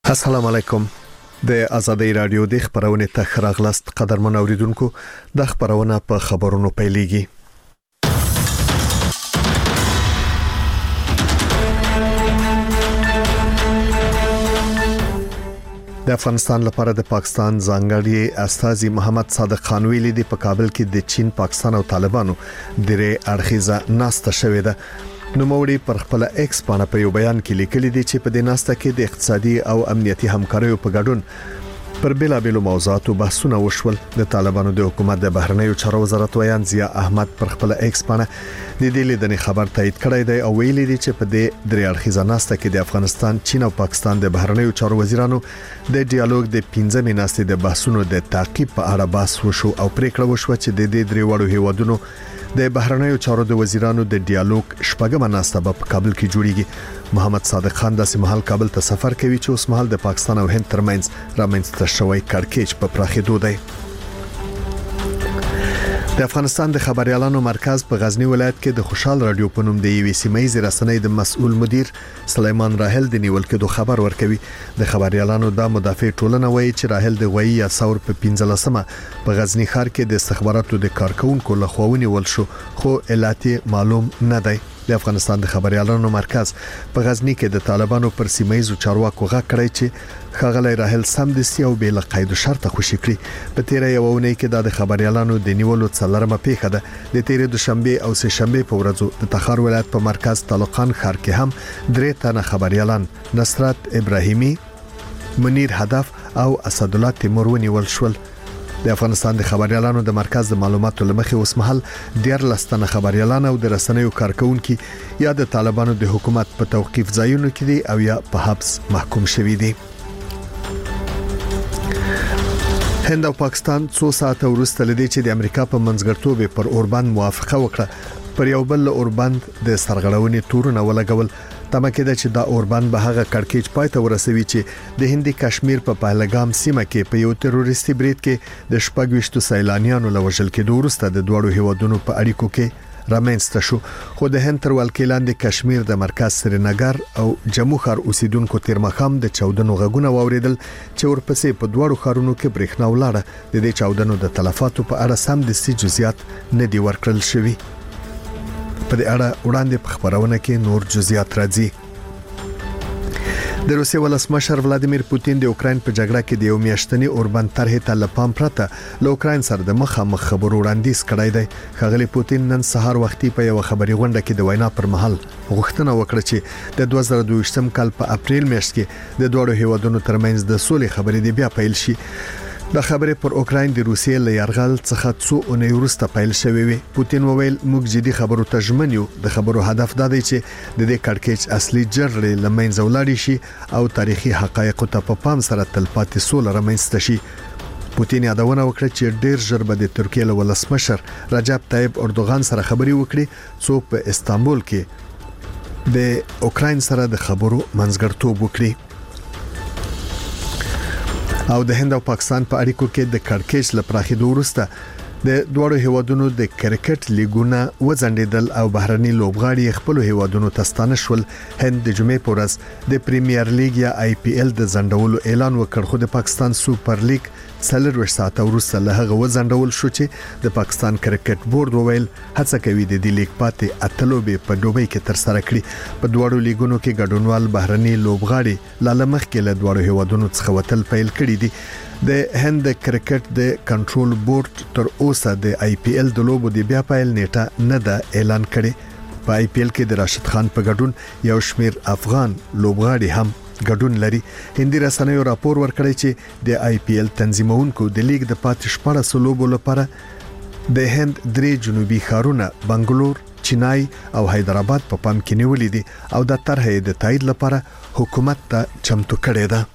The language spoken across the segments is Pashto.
السلام علیکم. د آزادۍ رادیو د خبرونې ته خراغلاست قدرمن اوریدونکو. د خبرونه په خبرونو پیلېږي. د افغانستان لپاره د پاکستان ځانګړي استازي محمد صادق خان ویلي دی په کابل کې د چین، پاکستان او طالبانو درې اړخیزه ناسته شوې ده. نوموړي پر خپل ایکس باندې په یو بیان کې لیکلي دي چې په دې ناسته کې د اقتصادي او امنیتي همکاریو په ګډون پر بیلابیلو موضوعاتو بحثونه وشول. د طالبانو د حکومت د بهرنیو چارو وزارت ویان ضیا احمد پر خپل ایکس باندې د دې لیدنې خبر تایید کړی دی او ویلي دي چې په دې درې اړخیزه ناسته کې د افغانستان، چین او پاکستان د بهرنیو چارو وزیرانو د ډیالوګ د 15مې ناستې د بحثونو د تعقیب په اړه بحث وشو او پریکړه وشوه چې د دې درې وړو هیوادونو د بهرنیو چارو د وزیرانو د ډیالوګ شپږمه ناسته په کابل کې جوړیږي. محمد صادق خان د سیمهال کابل ته سفر کوي چې اوس مهال د پاکستان او هند ترمنځ رامنځته شوی کړکېچ په پراخېدو دی. د افغانستان د خبريالانو مرکز په غزنی ولایت کې د خوشحال رادیو په نوم د یوې سیمایي رسنۍ د مسؤل مدیر سلیمان راهل د نیول کېدو خبر ورکوي. د خبريالانو د مدافع ټولنه وایي چې راهل د غوي یا ثور په 15مه په غزنی ښار کې د استخباراتو د کارکونکو لخوا ونیول شو، خو علت معلوم نه دی. د افغانستان د خبريالانو مرکز په غزنی کې د طالبانو پر سیمایي چارواکو غږ کړی چې خغلی راهل سمدستي او بل قید شرط خوشی کړی. په تیر یو ونې کې د خبريالانو د نیولو څلرمه پیښه ده. د تیر دوشنبه او سه شنبه په ورځو د تخار ولایت په مرکز طالقان ښار کې هم درې تنه خبريالان نصرت ابراهیمی، منیر هدف او اسد الله تیمور ونیول شول. د افغانستان د خبريالانو د مرکز د معلوماتو لمخې اوسمحل ډیر لستنه خبريالان او د رسنیو کارکونکو یا د طالبانو د حکومت په توقيف ځایونو کې دي او یا په حبس محکوم شوي دي. هند او پاکستان څو ساعته وروسته لدی چې د امریکا په منځګړتوب پر اوربند موافقه وکړه پر یو بل اوربند د سرغړونې تورونه ولګول. تمه کېده چې دا اوربند به هغه کړکېچ پای ته ورسوي چې د هندي کشمیر په پهلګام سیمه کې په یو تروریستي بریټ کې د 26 سیلانیانو لوژل کېدو وروسته د دوړو هیوادونو په اړیکو کې رامنځته شو. خو د هند تر ولکې لاندې کشمیر د مرکز سرینګر او جمو ښار اوسیدونکو تیر مخام د چاودنو غږونه واوریدل چې ورپسې په دوړو ښارونو کې برېښنا ولاړه. د دې چاودنو د تلفاتو په اړه سم د جزئیات نه دی ورکړل شوی. په دې اړه وړاندې په خبرونه کې نور جزئیات راځي. د روسیې ولسمشر ولادیمیر پوتین د اوکرين په جګړه کې د یو میاشتنی اوربند طرحې ته لپام پرته له اوکرين سره د مخامخ خبرو وړاندیز کړی دی. خغلی پوتین نن سهار وختي په یو خبري غونډه کې د وینا پر مهال غوښتنه وکړه چې د 2022م کال په اپریل میاشت کې د دوه هیوادونو ترمنځ د سولې خبرې دی بیا پیل شي. د خبرې پر اوکرين د روسیې له یرغل څخه څو اونۍ وروسته پیل شوې وي. پوتین وویل موږ جدي خبرو ته ژمن یو. د خبرو هدف دا دی چې د دې کړکېچ اصلي جرړې لمنځه ولاړ شي او تاریخي حقایق ته په پام سره تلپاتې سوله رامنځته شي. پوتین یادونه وکړه چې ډیر ژر به د ترکیې له ولسمشر رجب طیب اردوغان سره خبري وکړي څو په استانبول کې د اوکرين سره د خبرو منځګړتوب وکړي. او د هند او پاکستان په اړیکو کې د کړکېچ لپاره وروسته د دوه هیوادونو د کرکټ لیګونه وځنډیدل او بهرني لوبغاړي خپل هیوادونو ته ستانه شول. هند د جمعې په ورځ د پریمیر لیګ یا IPL د ځنډولو اعلان وکړ، خو د پاکستان سوپر لیګ 4 ساعته وروسته له هغه وځنډول شو چې د پاکستان کرکټ بورډ وویل هڅه کوي د دې لیګ پاتې اتلوبې په دوبۍ کې تر سره کړي. په دوه لیګونو کې ګډونوال بهرني لوبغاړي لاله مخ کې له دوه هیوادونو څخه وتل پیل کړي دي. د هند کرکټ د کنټرول بورډ تر اوسه د IPL د لوبو د بیا پیل نیټه نه ده اعلان کړي. په IPL کې د راشد خان په ګډون یو شمیر افغان لوبغاړي هم ګډون لري. هندي رسنیو راپور ورکړی چې د IPL تنظیمونکو د لیګ د پاتې 14 لوبو لپاره د هند درې جنوبي ښارونه بنگلور، چنای او حیدرآباد په پام کې نیولې دي او د طرحې د تایید لپاره حکومت ته چمتو کړي ده.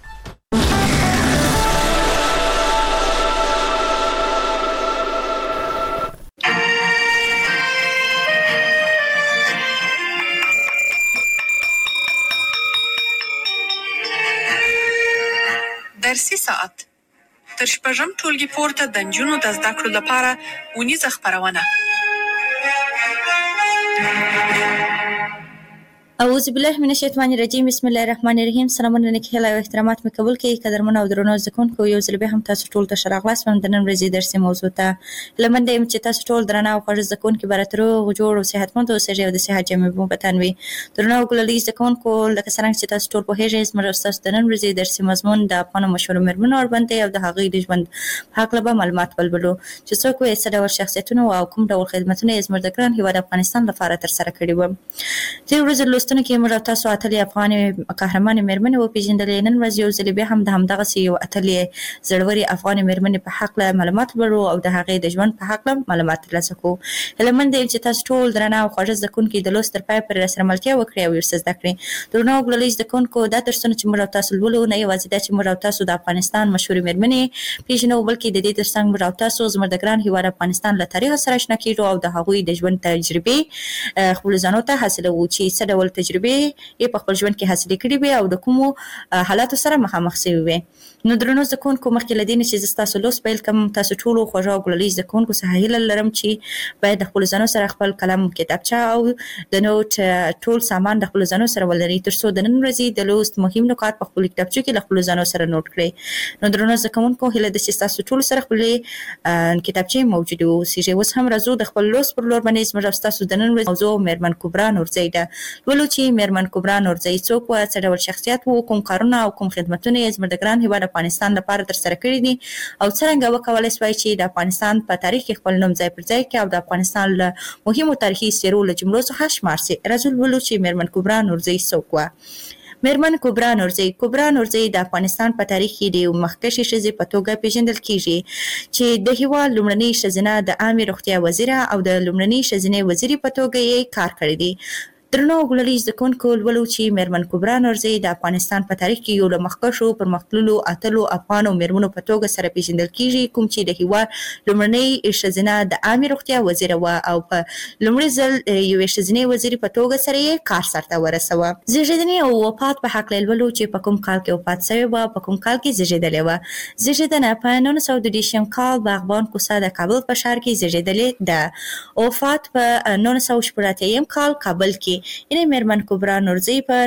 درسي ساعت تر شپږم ټولګي پورته د نجونو د زده کړو لپاره ونیزه خبرونه. اعوذ بالله من الشیطان الرجیم بسم الله الرحمن الرحیم. سلامونه نیک هیله او احترامات مې قبول کړئ قدرمن او درنو زدهکوونکو. یو ځل بیا هم تاسو ټول ته ښه راغلاست وم د نن ورځې درسي موضوع ته. هیله منده یم چې تاسو ټول درانه او خوږ زدهکوونکي به راته روغ جوړ او صحتمند اوسئ او د صحت جامې مو په تن وي. درنو او ګلالي زدهکوونکو، لکه څرنګه چې تاسو ټول پوهېږئ زموږ او ستاسو د نن ورځې درسي مضمون د افغانو مشهورو مېرمنو اړوند دی او د هغوی د ژوند په هکله به معلومات ولولو چې څوک وې، څه ډول شخصیتونه او کوم ډول خدمتونه یې زموږ د ګران هېواد افغانستان لپاره ترسره کړي وو. دې ورځې لوستنه کې موږ او تاسو اتلې افغانې قهرمانې مېرمنې وپېژندلې. نن ورځ یو ځل بیا هم د همدغسې یو اتلې زړورې افغانې مېرمنې په هکله معلومات ولرو او د هغې د ژوند په هکله معلومات ترلاسه کړو. هیله منده یم چې تاسو ټول درانه او خوږه زدهکوونکي د لوست تر پایه پورې راسره ملتیا وکړئ او ورڅه زده کړئ. درنو او ګلالي زدهکوونکو، دا درسونه چې موږ او تاسو لولو نه یوازې دا چې موږ او تاسو د افغانستان مشهورې مېرمنې پېژنو، بلکې د دې تر څنګ موږ او تاسو زموږ د ګران هېواد افغانستان له تاریخ سره اشنا کېږو او د هغوی د ژوند تجربې خپلو ځانو ته حاصلوو چې څه ډول تجربې یې په خپل ژوند کې حاصلې کړي وي او د کومو حالاتو سره مخامخ شوي وي. نو درنو زدهکوونکو، مخکې له دې نه چې زه ستاسو لوست پیل کړم، تاسو ټولو خوږو او ګلالي زدهکوونکو څخه هیله لرم چې باید د خپلو ځانو سره خپل قلم، کتابچه او د نوټ ټول سامان د خپلو ځانو سره ولرئ، تر څو د نن ورځې د لوست مهم نکات په خپلو کتابچو کې له خپلو ځانو سره نوټ کړئ. نو درنو زدهکوونکو، هیله ده چې ستاسو ټولو سره خپلې کتابچې موجودې واوسېږي. اوس هم راځو د خپل لوست پر لور باندې. زموږ او ستاسو د نن ورځې موضوع مېرمن کبرا نورزۍ ده. لولو چې مېرمن کبرا نورزۍ څوک وه، څه ډول شخصیت و، کوم کارونه او کوم خدمتونه یې زموږ د ګران هېواد افغانستان لپاره ترسره کړي دي او څرنګه وکولی سوای چې د افغانستان په تاریخ کې خپل نوم ځای پر ځای کړي او د افغانستان له مهمو تاریخي څېرو له جملو څخه شمار سي. راځو لولو چې مېرمن کبرا نورزۍ څوک وه. مېرمن کبرا نورزۍ. کبرا نورزۍ د افغانستان په تاریخ کې د یو مخکښې ښځې په توګه پېژندل کېږي چې د هېواد لومړنۍ ښځینه د عامې روغتیا وزیره او د لومړنۍ ښځینې وزیرې په توګه یې کار کړی دی. درنو او ګلالي زدهکوونکو، لولو چې مېرمن کبرا نورزۍ د افغانستان په تاریخ کې یو له مخکښو پرمختللو اتلو افغانو مېرمنو په توګه سره پېژندل کېږي، کوم چې د هېواد لومړنۍ ښځینه د عامې روغتیا وزیره وه او په لومړي ځل یوې ښځینې وزیرې په توګه سره یې کار سرته ورسوه. زېږېدنې او وفات په هکله لولو چې په کوم کال کې وفات شوې وه، په کوم کال کې زېږېدلې وه. زېږېدنه په 1922 کال باغبان کوڅه د کابل په ښار کې زېږېدلې ده. وفات په 1980 کال کابل کې. یعنې مېرمن کبرا نورزۍ په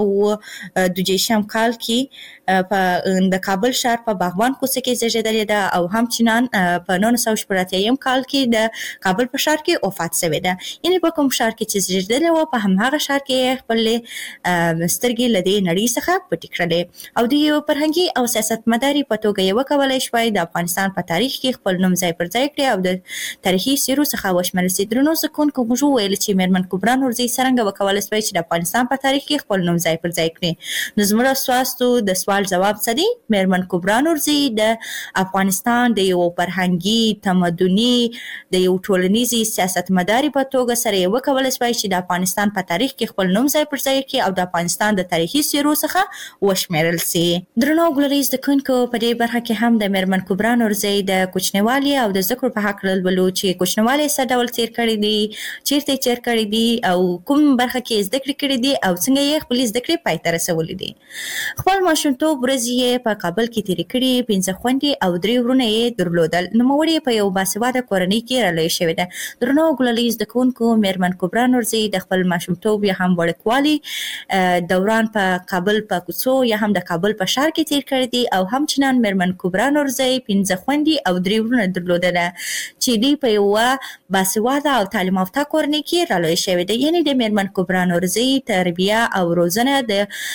1922 کال کې په د کابل ښار په باغبان کوڅه کې زېږېدلې ده او همچنان په 1980 کال کې د کابل په ښار کې وفات شوې ده. یعنې په کوم ښار کې چې زېږېدلې وه، په همهغه ښار کې خپلې سترګې له دې نړۍ څخه پټې کړلې او د یو فرهنګي او سیاستمدارې په توګه یې وکولی شوای د افغانستان په تاریخ کې خپل نوم ځای پر ځای کړي او د تاریخي څېرو څخه وشمېرل سي. درنو زدهکوونکو، موږ وویل چې مېرمن کبرا نورزۍ څرنګه وکولی سوای چې د افغانستان په تاریخ کې خپل نوم ځای پر ځای کړي. نو زموږ ستاسو د سوال جواب څه دی؟ مېرمن کبرا نورزۍ د افغانستان د یو فرهنګي، تمدني، د یو ټولنیزې سیاستمدارې په توګه سره یې وکولی سوای چې د افغانستان په تاریخ کې خپل نوم ځای پر ځای کړي او د افغانستان د تاریخي څېرو څخه وشمېرل سي. درنو ګلالي زدهکوونکو، په دې برخه کې هم د مېرمن کبرا نورزۍ د کوچنیوالي او د زده کړو په هکله لولو چې کوچنیوالی یې څه ډول تېر کړی دی، چیرته یې تېر کړی دی او کوم برخه کې زده کړې کړې دي او څنګه یې خپلې زده کړې پای ته رسولې دي. خپل ماشومتوب ورځې یې په کابل کې تېرې کړې. 5 خویندې او 3 وروڼه یې درلودل. نوموړې یې په یو باسواده کورنۍ کې رالویه شوې ده. درنو ګلالي زدهکوونکو، مېرمن کبرا نورزۍ د خپل ماشومتوب یا هم وړکوالي دوران په کابل په کوڅو یا هم د کابل په ښار کې تېر کړی دی او همچنان مېرمن کبرا نورزۍ 5 خویندې او 3 وروڼه درلودله چې دوی په یوه باسواده او تعلیم یافته کورنۍ کې رالویه شوې ده. یعنې د مېرمن کبرا نورزۍ تربیه او روزنه د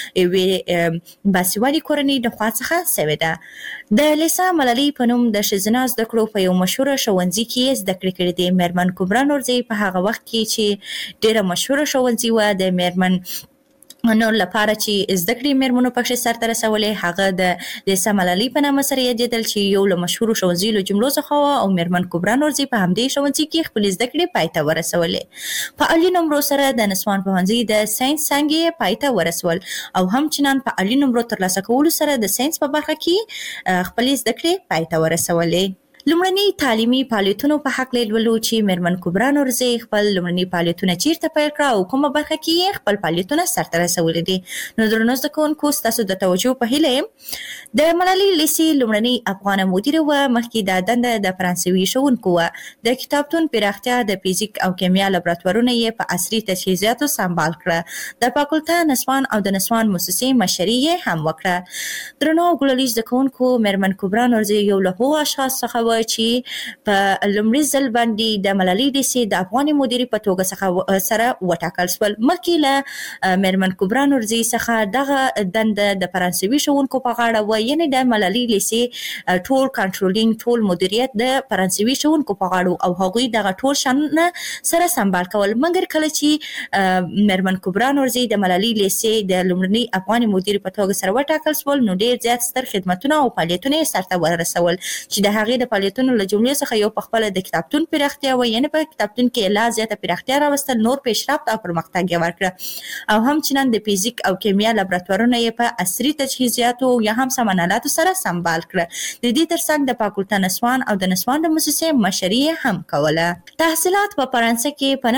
یوې باسوادې کورنۍ د خوا څخه شوې ده. د لیسا ملالۍ په نوم د ښځینه زده کړو په یو مشهوره ښوونځي کې یې زده کړې کړې دي. مېرمن کبرا نورزۍ په هغه وخت کې چې ډېره مشهوره ښوونځي وه د مېرمن نو لپاره چې زده کړې مېرمنو پکښې سرته رسولې، هغه د لیسا ملالۍ په نامه سره یادېدل چې یو له مشهورو ښوونځیو له جملو څخه وه او مېرمن کبرا نورزۍ په همدې ښوونځي کې خپلې زده کړې پای ته ورسولې. په عالي نمرو سره د نسوان پوهنځي د ساینس څانګې یې پای ته ورسول او همچنان په عالي نمرو ترلاسه کولو سره د ساینس په برخه کې خپلې زده کړې پای ته ورسولې. لومړني تعلیمي فعالیتونو په حق لولو چې میرمن کبرا نورزي خپل لومړني فعالیتونه چیرته پیل کړه او کومه برخه کې خپل فعالیتونه سرته رسولي دي. نو درنو زده کوونکو ستاسو د توجه په هیله د ملالۍ لیسې لومړني افغان مدیره و مخکې د دنده د فرانسوي ښوونکو و. د کتابتون پراختیا د فزیک او کیمیا لابراتوارونه یې په عصري تجهیزاتو سمبال کړه. د فاکولته نسوان او د نسوان موسسې مشري یې هم وکړه. درنو ګلالي زده کوونکو میرمن کبرا نورزي یو له هغو اشخاص څخه و چې په لومړي ځل باندې د ملالۍ لیسې د افغاني مدیرې په توګه څخه سره وټاکل شول. مخکې له میرمن کبرا نورزي څخه دغه دنده د فرانسوي ښوونکو په غاړه و، یعنې د ملالۍ لیسې ټول کنټرولینګ ټول مدیریت د فرانسوي ښوونکو په غاړه او هغوی دغه ټول شانونه سره سمبال کول. مګر کله چې میرمن کبرا نورزي د ملالۍ لیسې د لومړني افغاني مدیرې په توګه سره وټاکل شول، نو ډېر زیات ستر خدمتونه او فعالیتونه یې سرته ورسول چې د هغې د فعالیتونو له جملې څخه یو په خپله د کتابتون پراختیا و، یعنې په کتابتون کې لا زیاته پراختیا راوستل، نور پیشرفت او پرمختګ یې ورکړه، او همچنان د فزیک او کیمیا لابراتوارونه یې په عصري تجهیزاتو یا هم سامانالاتو سره سمبال کړه. د دې ترڅنګ د فاکولته نسوان او د نسوان د موسسې مشري یې هم کوله. تحصیلات په فرانسه کې په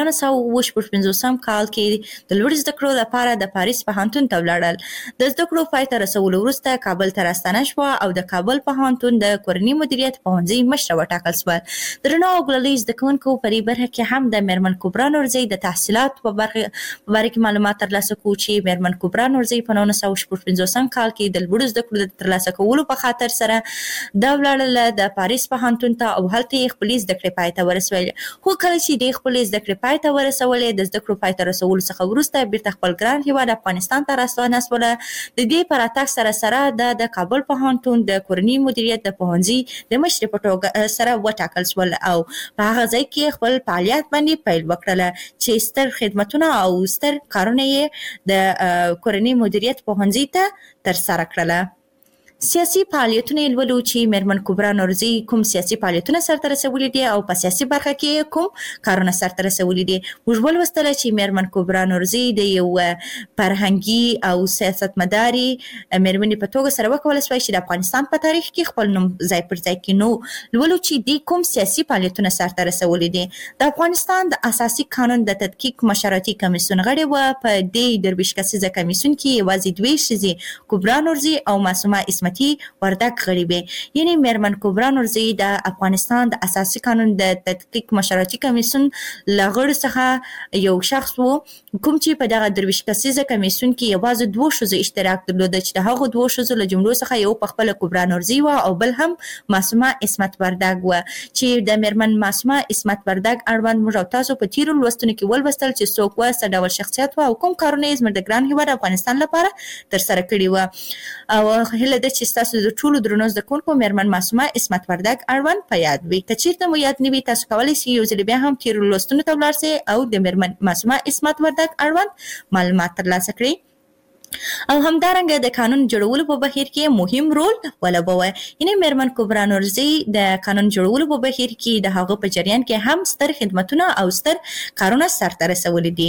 1955 کال کې د لوړ زده کړو لپاره د پاریس پوهنتون ته ولاړل. د زده کړو پای ته رسولو وروسته کابل ته راستنه شوه او د کابل پوهنتون د کورني مدیریت پوهنځي مشره وټاکل شول. درنو ګلالي زده کوونکو په دې برخه کې هم د میرمن کبرا نورزي د تحصیلاتو په باره کې معلومات ترلاسه کړو چې میرمن کبرا نورزي په 1955 کال کې د لوړ زده کړو د ترلاسه کولو په خاطر سره دا ولاړله د پاریس پوهنتون ته او هلته یې خپلې زده کړې پای ته ورسولې. خو کله چې دې خپلې زده کړې پای ته ورسولې، د زده کړو پای ته رسولو څخه وروسته بیرته خپل ګران هیواد افغانستان ته راستنه شوله. د دې په راتګ سره د کابل پوهنتون د کورني مدیریت د پوهنځي د مشرې په توګه سره وټاکل شول او په هغه ځای کې خپل فعالیت باندې پیل وکړله چې ستر خدمتونه او ستر کارونه یې د کورني مدیریت پوهنځي ته ترسره کړله. سیاسي فعالیتونه یې لولو چې میرمن کبرا نورزي کوم سیاسي فعالیتونه سرته رسولي دي او په سیاسي برخه کې کوم کارونه سرته رسولي دي. موږ ولوستله چې میرمن کبرا نورزي د یو فرهنګي او سیاستمداري میرمنې په توګه سره وکولی شوای چې د افغانستان په تاریخ کې خپل نوم ځای پر ځای کړي. نو لولو چې دوی کوم سیاسي فعالیتونه سرته رسولي دي. د افغانستان د اساسي قانون د تدقیق مشورتي کمیسیون غړې وه. په دې 23 کسیزه کمیسیون کې یوازې 2 ښځې کبرا نورزي او معصومه وردک غړي وي، یعنی میرمن کبرا نورزي د افغانستان د اساسي قانون د تدقیق مشورتي کمیسیون لغړ څخه یو شخص وو، کوم چې په دغه 23 کسیزه کمیسیون کې یوازې 2 ښځو اشتراک درلود چې د هغو 2 ښځو له جملو څخه یو په خپل کبرا نورزي و او بل هم معصومه عصمت وردک و، چې د میرمن معصومه عصمت وردک اړوند موږ او تاسو په تیرو لوستونو کې ولوستل چې څوک و، څه ډول شخصیت و او کوم کارونه یې زموږ د ګران هیواد افغانستان لپاره ترسره کړي و. او هیله ده چې تاسو د ټولو درنو زده کوونکو میرمن معصومه عصمت وردک اړوند په یاد وي. که چیرته مو یاد نه وي، تاسو کولی شئ یو ځل بیا هم تیرو لوستونو ته ولاړ شئ او د میرمن معصومه عصمت وردک اړوند معلومات ترلاسه کړئ. او همدارنګه د قانون جوړولو په بهیر کې مهم رول ولوبوي. یعنی میرمن کبرا نورزي د قانون جوړولو په بهیر کې د هغه په جریان کې هم ستر خدمتونه او ستر کارونه سرته رسولي دي.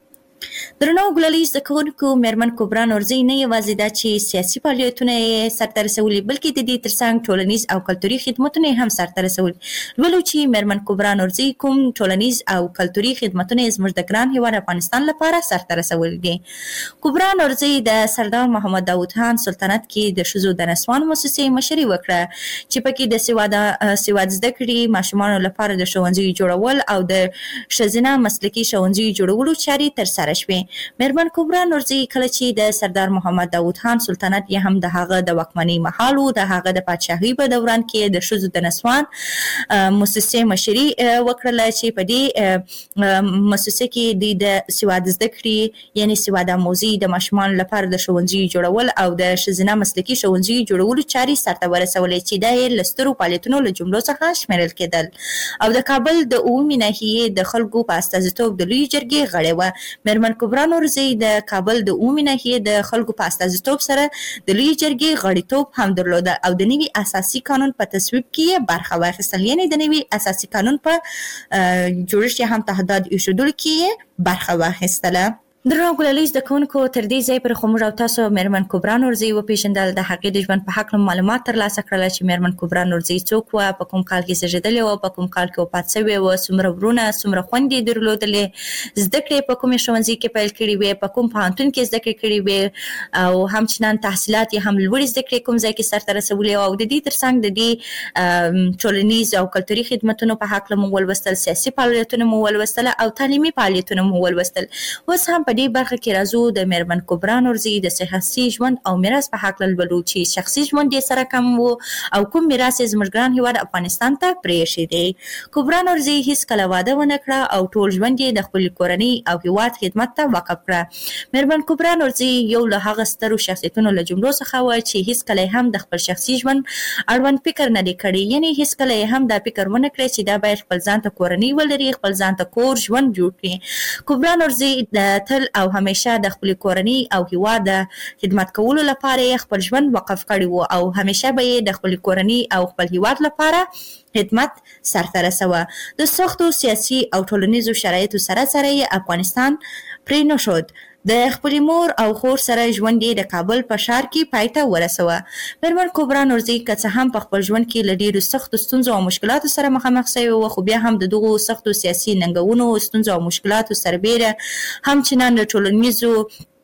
درنو ګلالي زده کوونکو میرمن کبرا نورزي نه یوازې دا چې سیاسي فعالیتونه یې سرته رسولي، بلکې د دې ترڅنګ ټولنیز او کلتوري خدمتونه یې هم سرته رسولي. لولو چې میرمن کبرا نورزي کوم ټولنیز او کلتوري خدمتونه یې زموږ د ګران هیواد افغانستان لپاره سرته رسولي دي. کبرا نورزي د سردار محمد داود خان سلطنت کې د ښځو د نسوان موسسې مشري وکړه چې پکې د سواد زده کړې ماشومانو لپاره د ښوونځیو جوړول او د ښځینه مسلکي ښوونځیو جوړولو چارې ترسره شوې. میرمن کبرا نورزي کله چې د سردار محمد داود خان سلطنت یې هم د هغه د واکمنۍ مهال و، د هغه د پادشاهۍ په دوران کې د ښځو د نسوان موسسې مشري وکړله چې په دې موسسه کې د سواد زده کړې یعنی سواد آموزي د ماشومانو لپاره د ښوونځیو جوړول او د ښځینه مسلکي ښوونځیو جوړولو چارې سرته ورسولې چې دا یې له سترو فعالیتونو له جملو څخه شمیرل کېدل. او د کابل د عمومي ناحیې د خلکو په استازیتوب د لویې جرګې غړې وه. میرمن کبرا نورزي د کابل د عمومي ناحیې د خلکو په استازیتوب سره د لویې جرګې غړیتوب هم درلوده او د نوي اساسي قانون په تصویب کې یې برخه واخیستل، یعنی د نوي اساسي قانون په جوړښت هم تهدید ایښودلو کې یې برخه واخیستله. درنو ګلالي زده کوونکو تر دې ځای پر خو موږ او تاسو مېرمن کبرا نورزي وپېژندل، د هغې د ژوند په هکله معلومات ترلاسه کړل چې مېرمن کبرا نورزي څوک وه، په کوم کال کې زېږېدلې وه، په کوم کال کې وفات شوې وه، څومره ورونه، څومره خویندې یې درلودلې، زده کړې په کومې ښوونځي کې پیل کړي وې، په کوم پوهنتون کې زده کړې کړي وې، او همچنان تحصیلات یې هم لوړې زده کړې کوم ځای کې سرته رسولې وه، او د دې ترڅنګ د دې ټولنیز او کلتوري خدمتونو په هکله مو ولوستل، سیاسي فعالیتونه مو ولوستل او تعلیمي فعالیتونه مو ولوستل. اوس هم په دې برخه کې راځو د مېرمن کبرا نورزي د شخصي ژوند او میراث په هکله لولو چې شخصي ژوند یې سره کم و او کوم میراث یې زموږ ګران هېواد افغانستان ته پرېښی دی. کبرا نورزي هېڅکله واده ونه کړه او ټول ژوند یې د خپلې کورنۍ او هېواد خدمت ته وقف کړه. مېرمن کبرا نورزي یو له هغه سترو شخصیتونو له جملو څخه وه چې هېڅکله هم د خپل شخصي ژوند اړوند فکر نه دی کړی، یعنې هېڅکله یې هم دا فکر ونه کړی چې دا باید خپل ځان ته کورنۍ ولري، خپل ځان ته کور ژوند جوړ کړي. کبرا نورزي تل او همیشه د خپلې کورنۍ او هېواد د خدمت کولو لپاره یې خپل ژوند وقف کړی و او همیشه به یې د خپلې کورنۍ او خپل هېواد لپاره خدمت سرته رسوه. د سختو سیاسي او ټولنیزو شرایطو سره سره یې افغانستان پرې نه شود. د خپلې مور او خور سره ژوند یې د کابل په ښار کې پای ته ورسوه. مېرمن کبرا نورزي که څه هم په خپل ژوند کې له ډېرو سختو ستونزو او مشکلاتو سره مخامخ شوې وه، خو بیا هم د دغو سختو سیاسي ننګونو، ستونزو او مشکلاتو سربیره همچنان د ټولنیزو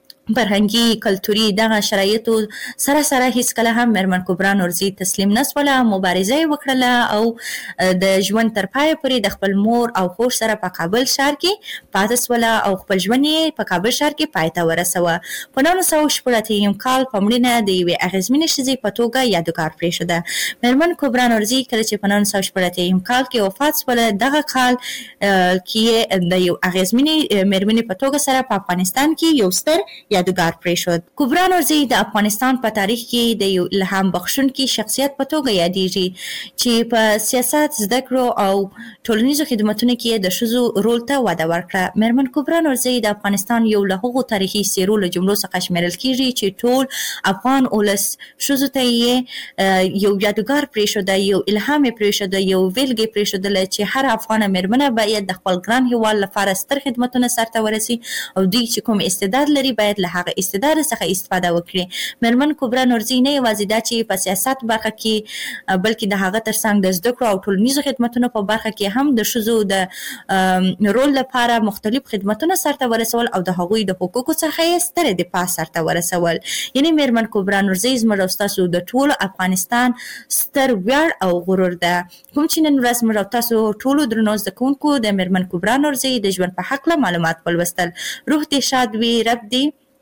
فرهنګي کلتوري دغه شرایطو سره سره هېڅکله هم مېرمن کبرا نورزي تسلیم نه شوله، مبارزه یې وکړله او د ژوند تر پایه پورې د خپل مور او خور سره په کابل ښار کې پاتې شوله او خپل ژوند یې په کابل ښار کې پای ته ورسوه. په 1980 کال په مړینه د یوې اغېزمنې ښځې په توګه یادګار پرېښوده. مېرمن کبرا نورزي کله چې په 1980 کال کې وفات شوله، دغه کال کې د یو اغېزمنې مېرمنې په توګه سره په افغانستان کې یو ستر یادګار پرېښود. کبرا نورزي د افغانستان په تاریخ کې د یو الهام بخښونکي شخصیت په توګه یادېږي چې په سیاست، زده کړو او ټولنیزو خدمتونو کې د ښځو رول ته وده ورکړه. مېرمن کبرا نورزي د افغانستان یو له هغو تاریخي څېرو له جملو څخه شمېرل کېږي چې ټول افغان ولس ښځو ته یې یو یادګار پرېښوده، یو الهام یې پرېښوده، یو بېلګه یې پرېښودله چې هر افغانه مېرمنه باید د خپل ګران هېواد لپاره ستر خدمتونه سرته ورسي او دوی چې کوم استعداد لري باید له هغه استعداد څخه استفاده وکړي. مېرمن کبرا نورزي نه یوازې دا چې په سیاست برخه کې بلکې د هغه ترڅنګ د زده کړو او ټولنیزو خدمتونو په برخه کې هم د ښځو د رول لپاره مختلف خدمتونه سرته ورسول او د هغوی د حقوقو څخه یې ستره دفاع سرته ورسول. یعنې مېرمن کبرا نورزي زموږ او ستاسو د ټولو افغانستان ستر ویاړ او غرور ده. کوم چې نن ورځ موږ او تاسو ټولو درنو زده کوونکو د مېرمن کبرا نورزي د ژوند په هکله معلومات ولوستل. روح دې شاد وي، رب دې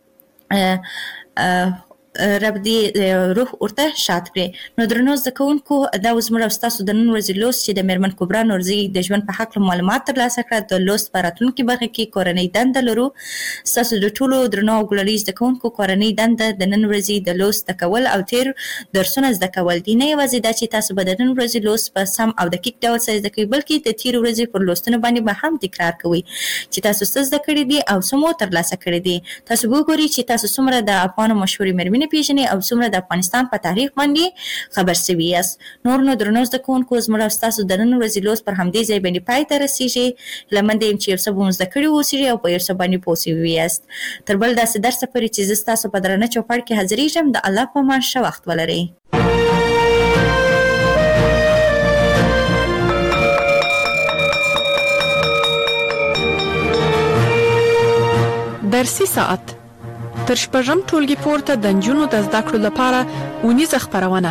روح ورته شاد کړي. نو درنو زده کوونکو، دا اوس موږ او ستاسو د نن ورځې لوست چې د مېرمن کبرا نورزي د ژوند په هکله معلومات ترلاسه کړه. د لوست په راتلونکي برخه کې کورنۍ دنده لرو. ستاسو د ټولو درنو او ګلالي زده کوونکو کورنۍ دنده د نن ورځې د لوست زده کول او تیر درسونه زده کول دي. نه یوازې دا چې تاسو به د نن ورځې لوست په سم او دقیق ډول سره زده کوئ، بلکې د تیر ورځې پر لوستونو باندې به هم تکرار کوئ چې تاسو څه زده کړي دي او څه مو ترلاسه کړي دي. تاسو به وګورئ چې تاسو څومره د افغانو مشهورې مېرمنې پیژنئ او څومره د افغانستان په تاریخ باندې خبر شوي یاست. نور نو درنو زده کوونکو، زموږ او ستاسو د نن ورځې لوست پر همدې ځای باندې پای ته رسېږي. هیله مند یم چې یو څه به مو زده کړي واوسېږي او په یو څه باندې پوه شوي یاست. تر بل داسې درسه پورې چې زه ستاسو په درانه چوپړ کې حاضرېږم، د الله په امان ښه وخت ولرئ. درسي ساعت تر شپږم ټولګي پورته د نجونو د زده کړو لپاره اونیزه خپرونه.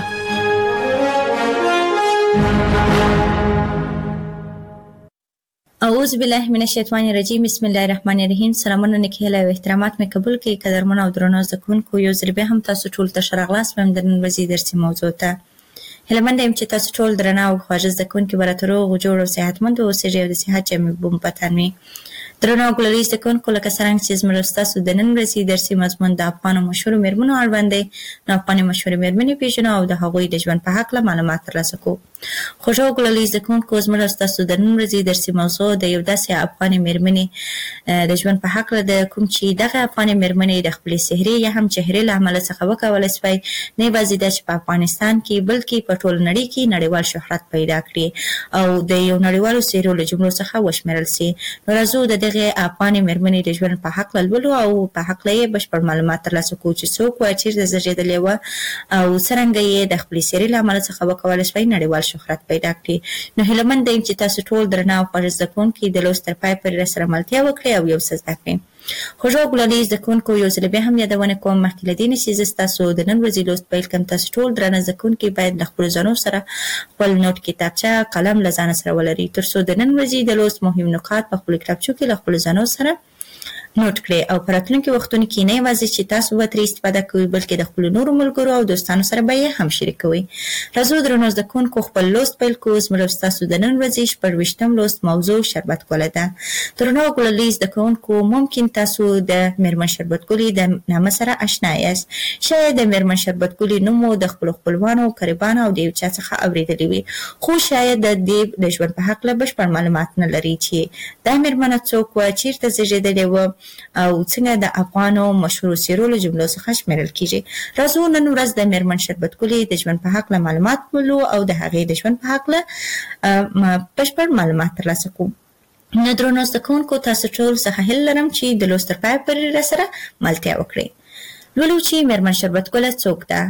اعوذ بالله من الشیطان الرجیم، بسم الله الرحمن الرحیم. سلامونه، نیکې هیلې او احترامات مې قبول کړئ. قدرمن او درنو زده کوونکو، یو ځل بیا هم تاسو ټول ته ښه راغلاست وایم د نن ورځې درسي موضوع ته. هیله منده یم چې تاسو ټول درانه او خواږه زده کوونکي به راته روغ جوړ او صحتمند اوسېږئ او د صحت جامې به مو په تن وي. درنو او ګلالي زده کوونکو، لکه څرنګه چې زموږ ستاسو د نن ورځې درسي مضمون د افغانو مشهورو مېرمنو اړوند دی، نو افغاني مشهورې مېرمنې پېژنو او د هغوی د ژوند په هکله معلومات ترلاسه کوو. خوږو ګلالي زده کوونکو زموږ ستاسو د نن ورځې درسي موضوع د یو داسې افغاني مېرمنې د ژوند په هکله ده، کوم چې دغه افغاني مېرمنې د خپلې سحري یا هم چهرې له امله څخه وکولی شوی نه یوازې دا چې په افغانستان کې بلکې په ټوله نړۍ کې نړیوال شهرت پیدا کړي او د یو نړیوالو څېرو له جملو څخه وشمېرل سي. نو راځو د دغې افغاني مېرمنې د ژوند په هکله لولو او په هکله یې بشپړ معلومات ترلاسه کړو چې څوک وه، چېرته زېږېدلې وه او څرنګه یې د خپلې سحري له امله څخه وکولی شوی نړیوال شهرت پیدا کړي. نو هیلهمند یم چې تاسو ټول درنه او خوږ زده کوونکي د لوست تر پای پورې راسره ملتیا وکړئ او یو څه زده کړئ. خوږو ګلالي زده کوونکو یو ځل بیا هم یادونه کوم مخکې له دې نه چې زه ستاسو د نن ورځې لوست پیل کړم، تاسو ټول درنه زده کوونکي باید له خپلو ځانو سره خپل نوټ کتابچه قلم له ځانه سره ولرئ تر څو د نن ورځې د لوست مهم نکات په خپلو کتابچو کې له خپلو ځانو سره نوٹ کړئ او په راتلونکي وختونو کې نه یوازې چې تاسو به ترې استفاده کوئ بلکې د خپلو نورو ملګرو او دوستانو سره به یې هم شریکوئ. راځو درنو زده کوونکو خپل لوست پیل کړو. زموږ ستاسو د نن ورځې 26م لوست موضوع شربت ګله ده. درنو ګلالي زده کوونکو ممکن تاسو د میرمن شربت ګلې د نامه سره آشنا یاست. شاید د میرمن شربت ګلې نوم مو د خپلو خپلوانو قریبانو او د یو چا څخه اورېدلی وي، خو شاید د دې د ژوند په هکله بشپړ معلومات نه لري چې دا میرمنه څوک وه، چېرته زېږېدلې وه او څنګه د افغانو مشهورو څېرو له جملو څخه شمېرل کیږي. راځو نن ورځ د میرمن شربت ګلې د ژوند په هکله معلومات ولولو او د هغې د ژوند په هکله بشپړ معلومات ترلاسه کړو. نو درنو زده کوونکو تاسو ټول څخه هیله لرم چې د لوست تر پایه پورې راسره ملتیا وکړئ. لولو چې میرمن شربت ګله څوک ده.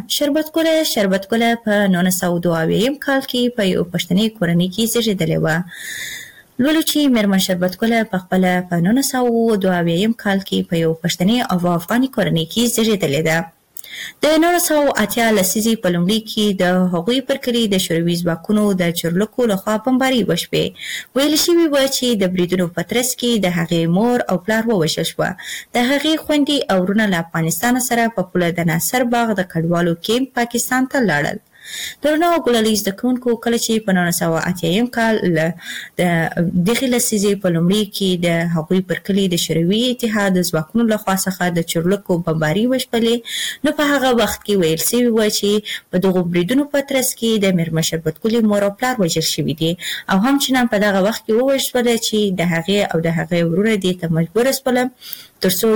شربت ګله په 1922 کال کې په یو پښتني کورنۍ کې زېږېدلې وه. لولو چې میرمن شربت ګله په خپله په 1922 کال کې په یو پښتني او افغاني کورنۍ کې زېږېدلې ده. د 1980 لسیزې په لومړي کې د هغوی پر کلي د شوروي ځواکونو د چورلکو لخوا بمباري وشوې. ویل شوي وه چې د بریدونو په ترڅ کې د هغې مور او پلار ووژل شوه. د هغې خویندې او وروڼه له افغانستان سره په پوله د ناصر باغ د کډوالو کیمپ پاکستان ته لاړل. درنو ګلالي زده کوونکو کله چې په 1980 کال د دغې لسیزې په لومړي کې د هغوی پر کلي د شوروي اتحاد د ځواکونو لخوا څخه د چورلکو بمباري وشپلې، نو په هغه وخت کې ویل سوي وه چې په دغو بریدونو په ترڅ کې د میرمن شربت ګلې مور او پلار وژل شوي دي او همچنان په دغه وخت کې ووژل شوله چې د هغې او د هغې وروڼه دې ته مجبوره شوله تر څو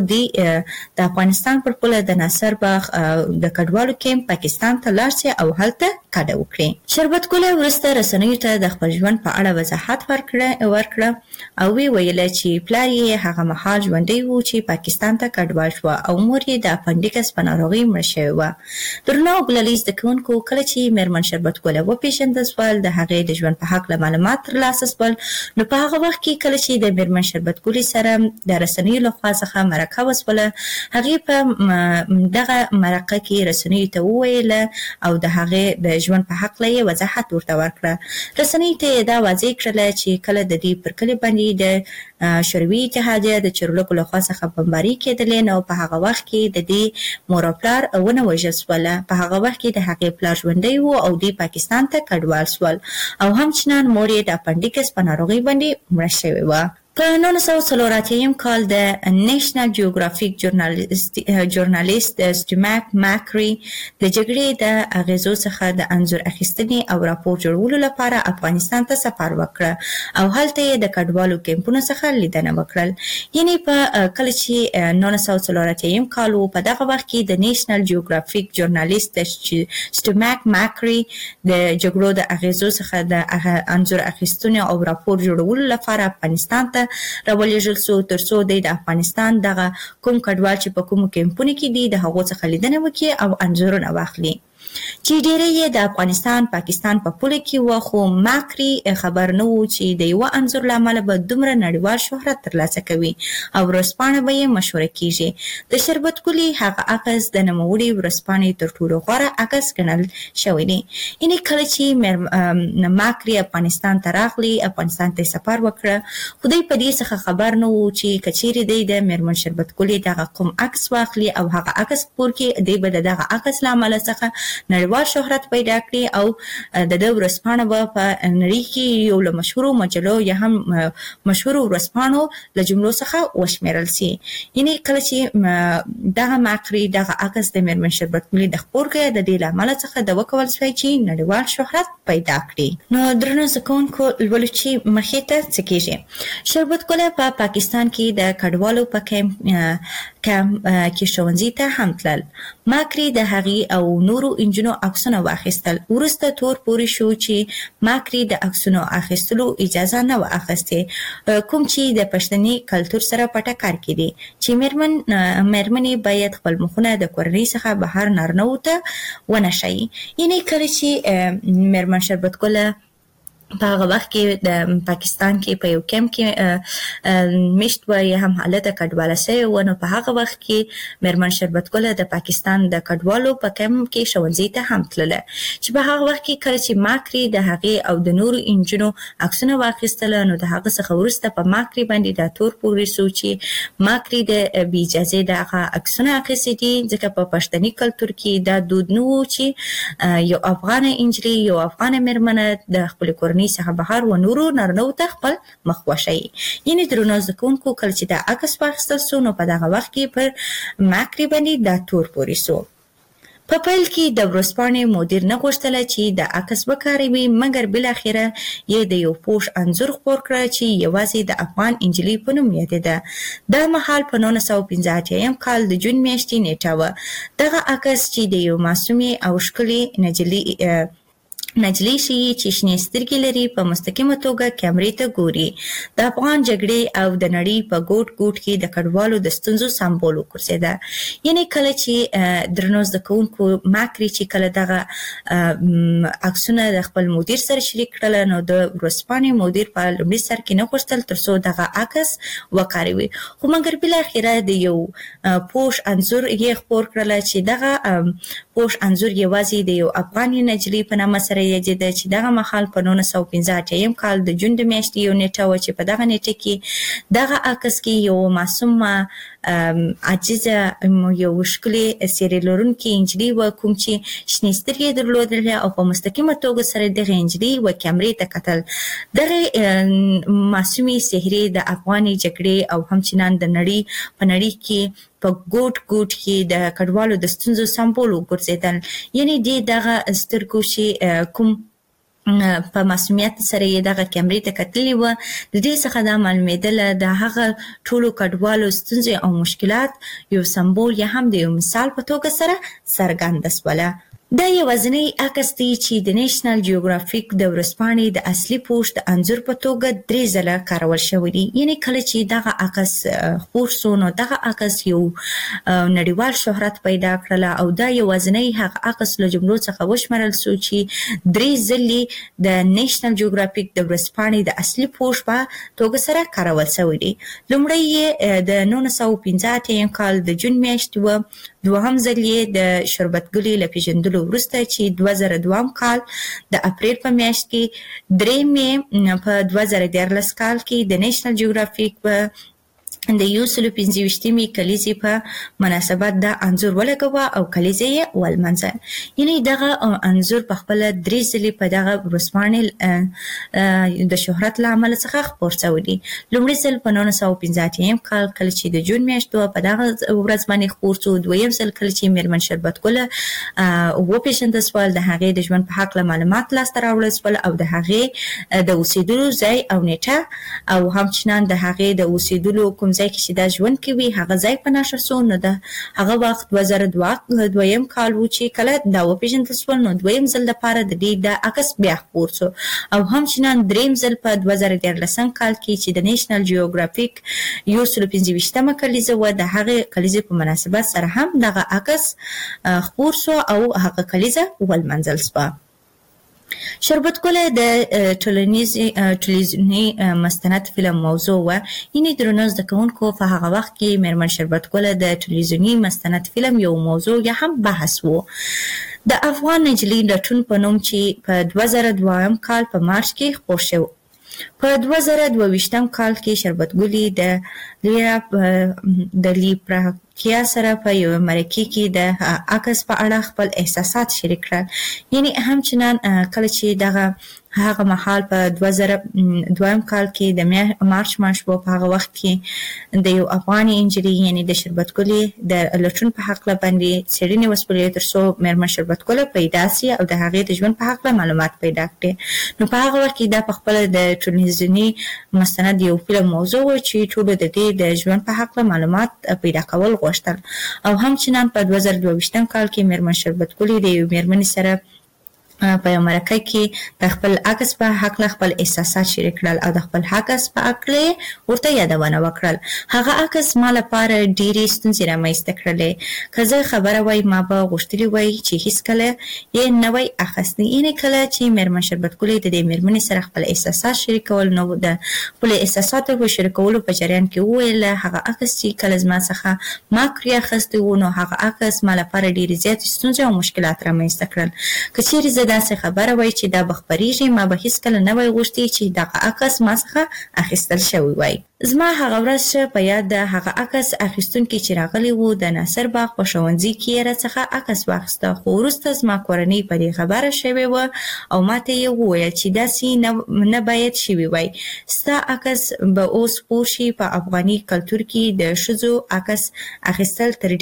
د افغانستان پر پوله د ناصر باغ د کډوالو کیمپ پاکستان ته لاړ شي او هلته کډه وکړي. شربت ګله وروسته رسنیو ته د خپل ژوند په اړه وضاحت ورکړه او وی ویله چې پلار یې هغه مهال ژوندی و چې پاکستان ته کډوال شوه او مور یې د اپنډیکس په ناروغۍ مړه شوې وه. درنو ګلالي زده کوونکو کله چې میرمن شربت ګله وپېژندل شول، د هغې د ژوند په هکله معلومات ترلاسه شول، نو په هغه وخت کې کله چې د میرمن شربت ګلې سره د رسنیو لخوا څخه مرکه وسوله، هغې په دغه مرکه کې رسنیو ته وویله او د هغې د ژوند په هکله یې وضاحت ورته ورکړه. رسنیو ته یې دا واضح کړله چې کله د دې پر کلي باندې د شوروي اتحادیه د چورلکو لخوا څخه بمباري کېدلې، نو په هغه وخت کې د دې مور او پلار ونه وژل شوله. په هغه وخت کې د هغې پلار ژوندی و او دوی پاکستان ته کډوال شول او همچنان مور یې د اپنډیکس په ناروغۍ باندې مړه شوې وه. په 1984 کال د نیشنل جیوګرافیک ژورنالیست سټیو ماکري د جګړې د اغیزو څخه د انځور اخیستنې او راپور جوړولو لپاره افغانستان ته سفر وکړه او هلته یې د کډوالو کیمپونو څخه لیدنه وکړل. یعنې په کله چې 1984 کال و، په دغه وخت کې د نیشنل جیوګرافیک ژورنالیست سټیو ماکري د جګړو د اغیزو څخه د انځور اخیستنې او راپور جوړولو لپاره افغانستان ته راولېږل سو تر څو د افغانستان دغه کوم کډوال چې په کومو کیمپونو کې دي د هغو څخه لیدنه وکړي او انځورونه واخلي. چې ډیری یې د افغانستان پاکستان په پوله کې و، خو ماکري خبر نه و چې د یوه انځور له امله به دومره نړیوال شهرت ترلاسه کوي او ورځپاڼه به یې مشهوره کیږي. د شربت ګلې هغه عکس د نوموړې ورځپاڼې تر ټولو غوره عکس ګڼل شوی دی. یعنې کله چې ماکري افغانستان ته راغلی، افغانستان ته سفر وکړه، خو دوی په دې څخه خبر نه و چې که چیرې دی د میرمن شربت ګلې دغه کوم عکس واخلي او هغه عکس خپور کړي، دوی به د دغه عکس له امله څخه نړیوال شهرت پیدا کړي او د دې ورځپاڼه به په نړۍ کې یو له مشهورو مجلو یا هم مشهورو ورځپاڼو له جملو څخه وشمېرل سي. یعنې کله چې دغه ماکري دغه عکس د میرمن شربت ګلې د خپور کړی، د دې له امله څخه د وکول شوی چې نړیوال شهرت پیدا کړي. نو درنو زکونکو لولو چې مخې ته څه کېږي. شربت ګله په پاکستان کې د کډوالو په کیمپ کې ښوونځي ته هم تلل. ماکري د هغې او نورو انجونو عکسونه واخیستل. وروسته تور پورې شو چې ماکري د عکسونو اخیستلو اجازه نه و اخیستې، کوم چې د پښتني کلتور سره په ټکر کې دي چې مېرمنې باید خپل مخونه د کورنۍ څخه بهر نارینه‌وو ته ونه ښیي. یعنې کله چې مېرمن شربت ګله په هغه وخت کې د پاکستان کې په یو کیمپ کې میشت و یا هم حالته کډواله شوې وه، نو په هغه وخت کې مېرمن شربت ګله د پاکستان د کډوالو په کیمپ کې ښوونځي ته هم تلله، چې په هغه وخت کې کله چې ماکري د هغې او د نورو انجونو عکسونه واخیستله، نو د هغه څخه وروسته په ماکري باندې دا تور پورې شو چې ماکري د بې اجازې د هغه عکسونه اخیستي دي، ځکه په پښتني کلتور کې دا دود نه و چې یو افغانه انجلۍ یو افغانه مېرمنه د خپلې کورنۍ څخه بهر و نورو نارینه‌وو ته خپل مخ وښیي. یعنې درنو زده کوونکو کله چې دا عکس واخیستل سو، نو په دغه وخت کې پر ماکري باندې دا تور پورې سو. په پیل کې د ورځپاڼې مدیر نه غوښتله چې د عکس وکاروي، مګر بالاخره یې د یو پوښ انځور خپور کړه چې یوازې د افغان انجلۍ په نوم یادېده. دا مهال په 1985 کال د جون میاشتې نیټه وه. دغه عکس چې د یو معصومې او ښکلې نجلۍ ښیي چې شنې سترګې لري، په مستقیمه توګه کیمرې ته ګوري. د افغان جګړې او د نړۍ په ګوټ ګوټ کې د کډوالو د ستونزو سمبول وګرځېده. یعنې کله چې درنو زده کوونکو ماکري چې کله دغه عکسونه د خپل مدیر سره شریک کړل، نو د ورځپاڼې مدیر په لومړي سر کې نه غوښتل تر څو دغه عکس وکاروي، خو مګر بالاخره د یو پوښ انځور یې خپور کړل چې دغه پوښ انځور یوازې د یو افغاني نجلۍ په نامه سره یادېده، چې دغه مهال په 1985 کال د جون د میاشتې یو نیټه وه، چې په دغه نیټه کې دغه عکس کې یو معصومه عاجزه یو ښکلې څېرې لرونکې نجلۍ وه، کوم چې شنې سترګې درلودلې او په مستقیمه توګه سره دغه نجلۍ و کیمرې ته کتل. دغه معصومې څهرې د افغاني جګړې او همچنان د نړۍ په نړۍ کې په ګوټ ګوټ کې د کډوالو د ستونزو سمبول وګرځېدل. یعنې دغه سترګو چې کوم په معصومیت سره یې دغه کیمرې ته کتلي وه، د دې څخه دا معلومېدله د هغه ټولو کډوالو ستونزې او مشکلات یو سمبول یا هم د یو مثال په توګه سره څرګنده سوله. دا یوازینی عکس دی چې د نیشنل جیوګرافیک د ورځپاڼې د اصلي پوښ د انځور په توګه 3 ځله کارول شوی دی. یعنې کله چې دغه عکس خپور سو، نو دغه عکس یو نړیوال شهرت پیدا کړله او دا یوازینی هغه عکس له جملو څخه وشمارل سو چې 3 ځلې د نیشنل جیوګرافیک د ورځپاڼې د اصلي پوښ په توګه سره کارول شوی دی. لومړی یې د 1985 کال د جون میاشتې وه، دوهم ځل یې د شربت ګلې له پیژندلو وروسته چې 2002 کال د اپریل په میاشت کې، درېیم یې په 2014 کال کې د نیشنل جیوګرافیک په د 125مې کلیزې په مناسبت دا انځور ولګوه او کلیزې یې ولمانځه. یعنې دغه انځور په خپله 3 ځلې په دغه ورځپاڼې د شهرت له امله څخه خپور شوی دی. لومړی ځل په 1985 کال کله چې د جون میاشت وه، په دغه ورځ باندې خپور شو. دویم ځل کله چې مېرمن شربت ګله وپېژندل سول، د هغې د ژوند په هکله معلومات لاسته راوړل سول او د هغې د اوسېدلو ځای او نیټه او همچنان د هغې د اوسېدلو کوم ځای کې چې دا ژوند کوي هغه ځای په نښه سو. نو د هغه وخت 2002 کال و چې کله دا وپېژندل سول، نو دویم ځل دپاره د دې د عکس بیا خپور سو او همچنان درېیم ځل په 2014 کال کې چې د نیشنل جیوګرافیک 125مه کلیزه وه، د هغې کلیزې په مناسبت سره هم دغه عکس خپور سو او هغه کلیزه ولمانځل سوه. شربت ګله د ټلویزیوني مستند فلم موضوع وه. یعنې درنو زده کوونکو په هغه وخت کې مېرمن شربت ګله د ټلویزیوني مستند فلم یو موضوع یا هم بحث و. د افغان نجلۍ لټون په نوم چې په 2002 کال په مارچ کې خپور شو. په 2022 کال کې شربت ګلې د لیپراکیا سره په یو مرکې کې د عکس په اړه خپل احساسات شریک کړل. یعنې همچنان کله چې دغه هغه مهال په 2002 کال کې د مارچ میاشت په هغه وخت کې د یو افغاني انجری یعنی د شربت ګلې د لټون په حق باندې څېړنې وسپړې ترڅو مېرمن شربت ګل پیدا سي او د هغې د ژوند په حق معلومات پیدا کړي. نو په هغه وخت کې دا په خپل د ټولنیزنی مستند یو فلم موضوع و چې ټول د دې د ژوند په حق معلومات پیدا کول غوښتل او همچنان په 2022 کال کې مېرمن شربت ګل د یو مېرمنې سره په یو مرکه کې د خپل عکس په حق خپل احساسات شریک کړل او د خپل عکس په اړه ورته یادونه وکړل. هغه عکس ما لپاره ډېرې ستونزې رامنځته کړلې. که زه خبره وای ما به غوښتلي وای چې هیڅکله یې نه وای اخیستی. یعنې کله چې مېرمن شربت ګل د دې مېرمنې سره خپل احساسات شریکول نو د خپل احساساتو په شریکولو په جریان کې وویل هغه عکس چې کله زما څخه ما کړی اخیستی و نو هغه عکس ما لپاره ډېرې زیاتې ستونزې او مشکلات رامنځته کړل. که چیرې زه داسې خبره وای چې دا بخبريږي ما به هیڅکله نه وای غوښتي چې دغه عکس ما څخه اخیستل شوی وای. زما هغه ورځ په یاد ده هغه عکس اخیستونکي چې راغلی وو د ناصر باغ په ښوونځي کې یې راڅخه عکس واخیسته خو وروسته زما کورنۍ په دې خبره شوې وه او ماته یې وویل چې داسې نه باید شوي وای. ستا عکس به اوس پوه شي په افغاني کلتور کې د ښځو عکس اخیستل تر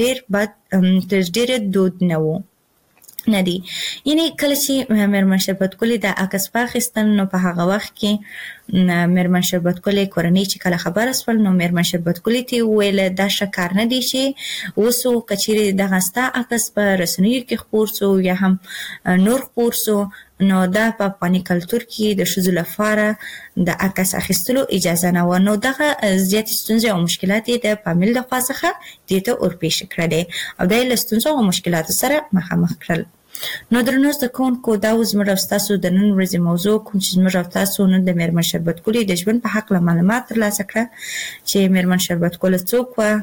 ډېره دود نه و. نه دی. یعنی کله چې مېرمن شربت ګل د عکس واخیستل نو په هغه وخت کې مېرمن شربت ګل کورنۍ چې کله خبره سول نو مېرمن شربت ګل ته وویل دا ښه کار نه دی چې اوس که چیرې دغه ستا عکس په رسنیو کې خپور سو یا هم نور خپور سو نو دا په افغاني کلتور کې د ښځو لپاره د عکس اخیستلو اجازه نه و. نو دغه زیاتې ستونزې او مشکلات یې د فامیل لخوا څخه دې ته ورپېښ کړلې او دا یې له ستونزو او مشکلاتو سره مخامخ کړل. نو درنو زده کوونکو دا زموږ او ستاسو د نن ورځې موضوع کوم چې زموږ او تاسو نن د مېرمن شربت ګل د ژوند په حق معلومات ترلاسه کړه چې مېرمن شربت ګل څوک وه،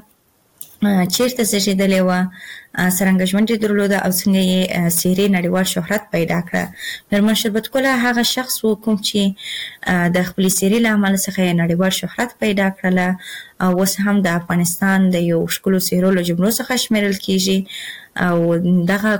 چیرته زیږېدلې وه، څرنګه ژوند یې درلوده او څنګه یې څېرې نړیوال شهرت پیدا کړه. مېرمن شربت ګل هغه شخص و کوم چې د خپلې څېرې له امله څخه یې نړیوال شهرت پیدا کړله او اوس هم د افغانستان د یو ښکلو څېرو له جملو څخه شمیرل کیږي او دغه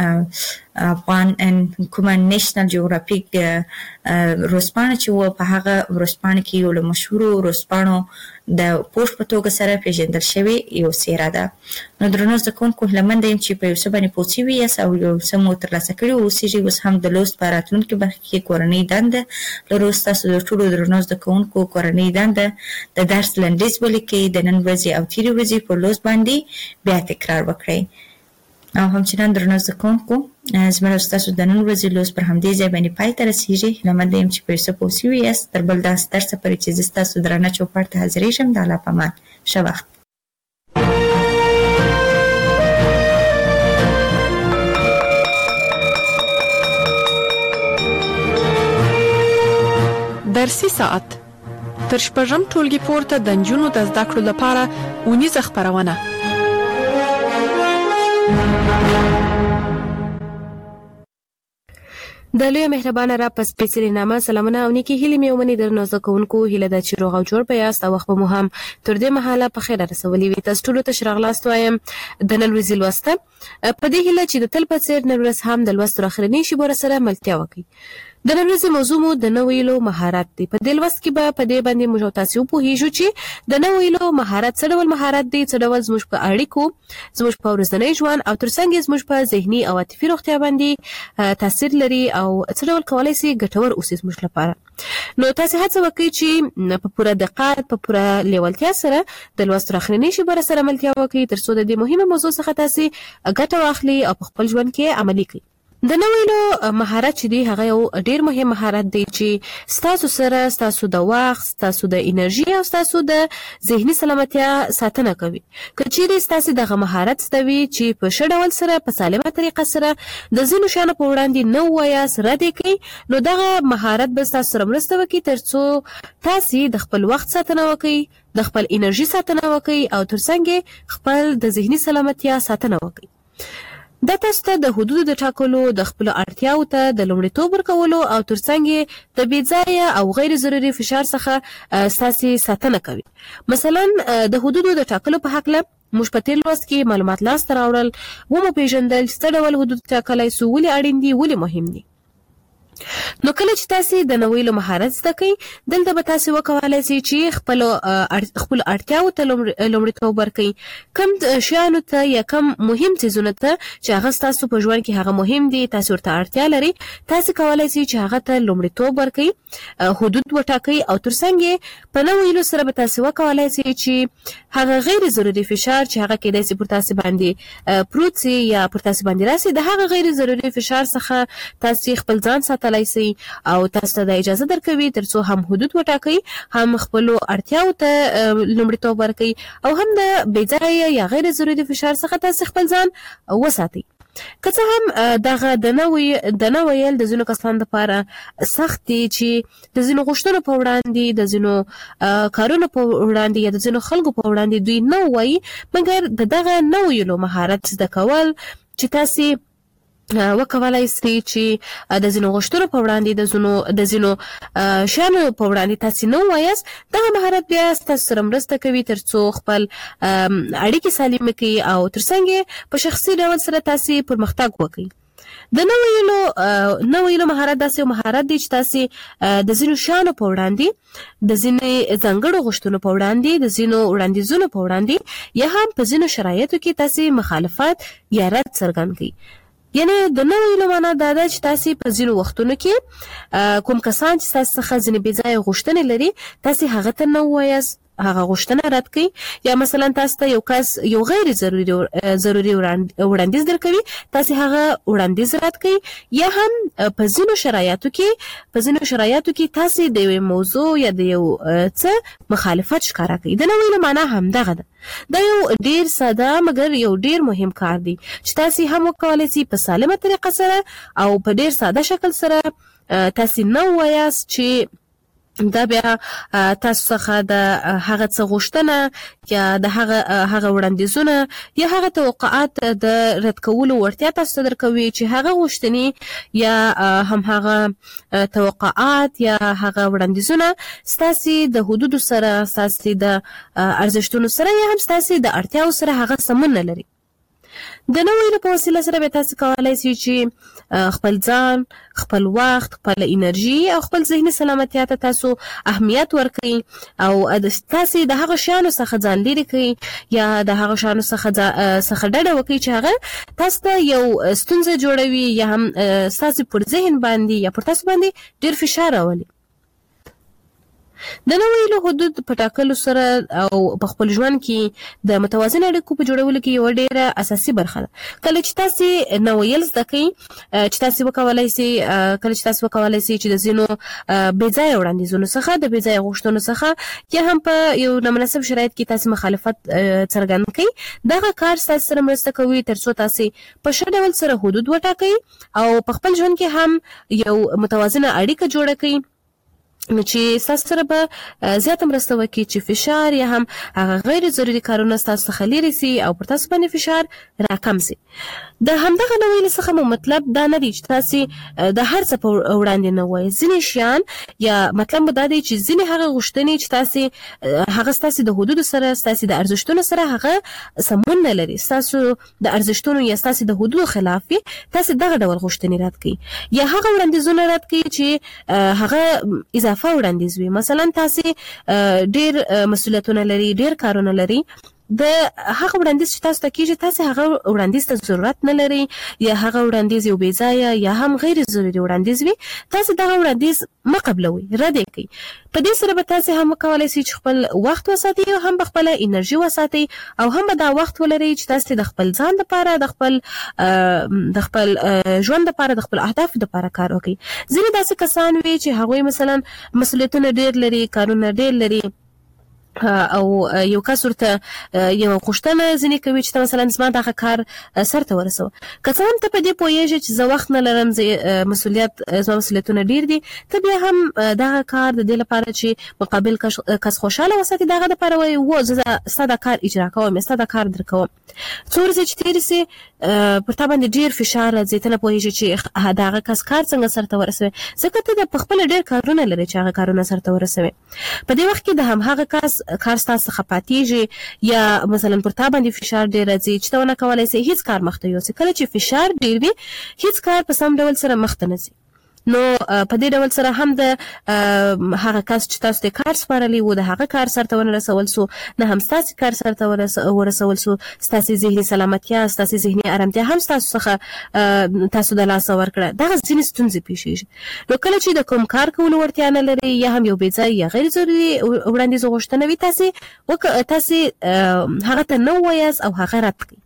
کومه نیشنل جیوګرافیک ورځپاڼه چې وه په هغه ورځپاڼه کې یو له مشهورو ورځپاڼو د پوسټ په توګه سره پیژندل شوې یو څېره ده. نو درنو زده کوونکو هیله منده یم چې په یو څه باندې پوه شوي یاست او یو څه مو ترلاسه کړي اوسېږي. اوس هم د لوست په راتلونکي برخه کې کورنۍ دنده لرو. ستاسو د ټولو درنو زده کوونکو کورنۍ دنده د درس لنډیز ولیکئ، د نن ورځې او تېرې ورځې په لوست باندې بیا تکرار وکړئ. او همچنان درنو زده کوونکو زما او ستاسو د نن ورځې لوست پر همدې ځای باندې پای ته رسېږي. هیله منده یم چې په یو څه پوه شوي یاست. تر بل داسې درسه پورې چې زه ستاسو درانه چوپړ ته حاضرېږم د الله په امان. ښه وخت. درسي ساعت تر شپږم ټولګي پورته د نجونو د زده کړو لپاره اونیزه خپرونه. د لوی مهربانه را پس سپیڅلې نامه سلامونه او نیکی هیلې مې ومني درنو زده کوونکو. هیله ده چې روغ او جوړ په یاست او وخت مو هم تر دې مهاله په خیر رسولي وي. تاسو ټولو ته ښه راغلاست وایم د نن ورځې لوسته په دې هیله چې د تل په څېر نن ورځ هم د لوست اخرنۍ شیبو سره ملتیا وکړئ. د نن ورځې موضوع مو د نه ویلو مهارت دی. په دې لوست کې به په دې باندې موږ تاسو وپوهیږو چې د نه ویلو مهارت څه ډول مهارت دی، څه ډول زموږ په اړیکو، زموږ په ورځني ژوند او ترڅنګ زموږ په ذهني او عاطفي روغتیا باندې تاثیر لري او څه ډول کولای شي ګټور اوسي زموږ لپاره. نو تاسو هڅه وکړئ چې په پوره دقت، په پوره لیوالتیا سره د لوست اخرنۍ شیبو سره ملتیا وکړئ ترڅو د دې مهمه موضوع څخه تاسو ګټه واخلئ او په خپل ژوند کې عملي کړئ. د نه ویلو مهارت چې دی هغه یو ډیر مهم مهارت دی چې ستاسو سره ستاسو د وخت، ستاسو د انرژي او ستاسو د ذهني سلامتیا ساتنه کوي. که چیرې ستاسو دغه مهارت ستوي چې په ښه ډول سره په سالمه طریقه سره د ځینو شیانو په وړاندې نه ووایاست، رد یې کړئ، نو دغه مهارت به ستاسو سره مرسته وکړي ترڅو تاسو د خپل وخت ساتنه وکړئ، د خپل انرژي ساتنه وکړئ او ترڅنګ خپل د ذهني سلامتیا ساتنه وکړئ. دا تاسو ته د حدودو د ټاکلو، د خپل اړتیاو ته د لومړیتوب ورکولو او ترڅنګ د بې ځایه او غیر ضروري فشار څخه ستاسو ساتنه کوي. مثلا د حدودو د ټاکلو په هکله موږ په تیر لوست کې معلومات لاسته راوړل، ومو پیژندل چې څه ډول حدود ټاکلی سو، ولې اړین دي، ولې مهم دي. نو کله چې تاسو د نویلو مهارت زده کړئ دلته به تاسو وکولای شئ چې خپل اړتیاو ته لومړیتوب ورکړئ کوم شیانو ته یا کوم مهم څیزونه ته چې هغه تاسو په ژوند کې هغه مهم دي تاسو ورته اړتیا لري تاسو کولای شئ چې هغه ته لومړیتوب ورکړئ حدود وټاکئ او ترڅنګ په نویلو سره به تاسو وکولای شئ چې هغه غیر ضروري فشار چې هغه کېدای شي پر تاسو باندې پروت سي یا پر تاسو باندې راسي د هغه غیر ضروري فشار څخه تاسو خپل ځان ساتلای شي او تاسو ته اجازه درکوي ترڅو هم حدود وټاکئ هم خپل اړتیاو ته لومړیتوب ورکړئ او هم د بې ځایه یا غیر ضروري فشار څخه تاسو خپل ځان وساتئ که څه هم دغه د نویل د ځینو کسانو لپاره سخت دي چې د ځینو غوښتنو په وړاندې د ځینو کارونو په وړاندې یا د ځینو خلکو په وړاندې دوی نه وایي مګر د دغه نویلو مهارت زده کول چې تاسو وکولای شئ چې د ځینو غوښتنو په وړاندې د ځینو شیانو په وړاندې تاسو نه وایاست دغه مهارت بیا تاسو سره مرسته کوي ترڅو خپل اړیکې سالمه کړئ او ترڅنګ په شخصي ډول سره تاسو پرمختګ وکړئ د نویلو مهارت داسې مهارت دی چې تاسو د ځینو شیانو په وړاندې د ځینې ځانګړو غوښتنو په وړاندې د ځینو وړاندیزونو په وړاندې یا هم په ځینو شرایطو کې تاسو مخالفت یا رد څرګند کړئ یعنی د نویلو معنا دا ده چې تاسو په ځینو وختونو کې کوم کسان چې تاسو څخه ځینې بې ځایه غوښتنې لري تاسو هغه ته نه وایاست هغه غوښتنه رد کړئ یا مثلا تاسو ته یو کس یو غیر ضروري وړاندیز درکوي تاسو هغه وړاندیز رد کړئ یا هم په ځینو شرایطو کې تاسو د یو موضوع یا د یو څه مخالفت ښکاره کړئ د نویلو معنا هم دغه ده دا یو ډیر ساده مګر یو ډیر مهم کار دی چې تاسو هم وکولای شئ په سالمه طریقه سره او په ډیر ساده شکل سره تاسو نه وایاست چې دا بیا تاسو څخه د هغه څه غوښتنه یا د هغه وړاندیزونه یا هغه توقعات د رد کولو وړتیا تاسو درکوي چې هغه غوښتنې یا هم هغه توقعات یا هغه وړاندیزونه ستاسو د حدودو سره ستاسو د ارزښتونو سره یا هم ستاسو د اړتیاو سره هغه سمون نه لري د نویلو په وسیله سره به تاسو کولای شئ چې خپل ځان خپل وخت خپل انرژي او خپل ذهني سلامتیا ته تاسو اهمیت ورکړئ او تاسو د هغه شیانو څخه ځان لرې کړئ یا د هغه شیانو څخه ډډه وکړئ چې هغه تاسو ته یو ستونزه جوړوي یا هم تاسو پر ذهن باندې یا پر تاسو باندې ډیر فشار راولي د نویلو حدود په ټاکلو سره او په خپل ژوند کې د متوازن اړیکو په جوړولو کې یو ډیره اساسي برخه ده کله چې تاسو نویل زده کړئ چې تاسو وکولای شئ چې د ځینو بې ځایه وړاندیزونو څخه د بې ځایه غوښتنو څخه یا هم په یو نامناسب شرایط کې تاسو مخالفت څرګند کړئ دغه کار تاسو سره مرسته کوي ترڅو تاسو په ښه ډول سره حدود وټاکئ او په خپل ژوند کې هم یو متوازنه اړیکه جوړه کړئ چې تاسو سره به زیاته مرسته وکړي چې فشار یا هم هغه غیر ضروري کارونه تاسو څخه لري سي او پر تاسو باندې فشار راکم سي د همدغه نویل څخه مو مطلب دا نه دی چې تاسو د هر څه په وړاندې نه وایي ځینې شیان یا مطلب دا دی چې ځینې هغه غوښتنې چې تاسو هغه تاسو د حدودو سره تاسو د ارزښتونو سره هغه سمون نه لري تاسو د ارزښتونو یا تاسو د حدودو خلاف تاسو دغه ډول غوښتنې رد کړئ یا هغه وړاندیزونه رد کړئ چې هغه اضافه وړاندیز وي مثلا تاسو ډیر مسؤلیتونه لري ډیر کارونه لري د هغه وړاندیز چې تاسو ته کیږي تاسو هغه وړاندیز ته ضرورت نه لري یا هغه وړاندیز یو بې ځایه یا هم غیر ضروري وړاندیز وي تاسو دغه وړاندیز مه قبلوئ رد یې کړئ په دې سره به تاسو هم وکولای شئ چې خپل وخت وساتئ او هم خپل انرژي وساتئ او هم دا وخت ولرئ چې تاسو د خپل ځان لپاره د خپل ژوند لپاره د خپل اهداف لپاره کار وکړئ ځینې داسې کسان وي چې هغوی مثلا مسؤلیتونه ډیر لري کارونه ډیر لري او یو کس ورته یو غوښتنه ځینې کوي چې مثلا زما دغه کار سرته ورسوه که څه هم ته په دې پوهېږې چې زه وخت نه لرم زما مسؤلیتونه ډیر دي ته بیا هم دغه کار د دې لپاره چې مقابل کس خوشحاله وساتي دغه دپاره وایي و زه ستا دا کار اجرا کوم ستا دا کار در کوم څو ورځې چې تېرې سي پر تا باندې ډیر فشار راځي ته نه پوهېږې چې دغه کس کار څنګه سرته ورسوي ځکه ته په خپله ډیر کارونه لري چې هغه کارونه سرته ورسوي په دې وخت کې د همهغه کس کار ستاسو څخه پاتېږي یا مثلا پر تا باندې فشار ډیر راځي چې ته ونه کولی سې هیڅ کار مخته یوسې کله چې فشار ډیر وي هیڅ کار په سم ډول سره مخته نه ځي نو په دې ډول سره هم د هغه کس چې تاسو ته کار سپارلی وو د هغه کار سرته ورسول سو نه هم تاسو کار سرته ورسول سو تاسو ذهني سلامتیا تاسو ذهني آرامتیا هم تاسو څخه تاسو د لاس ورکړه دا ځینې ستونزې پیښیږي نو کله چې د کوم کار کولو ورتیا نه لري یا هم یو بې ځای یا غیر ضروري وړاندیز غوښتنه وي تاسو هغه ته نو وایاست او هغه رد کړئ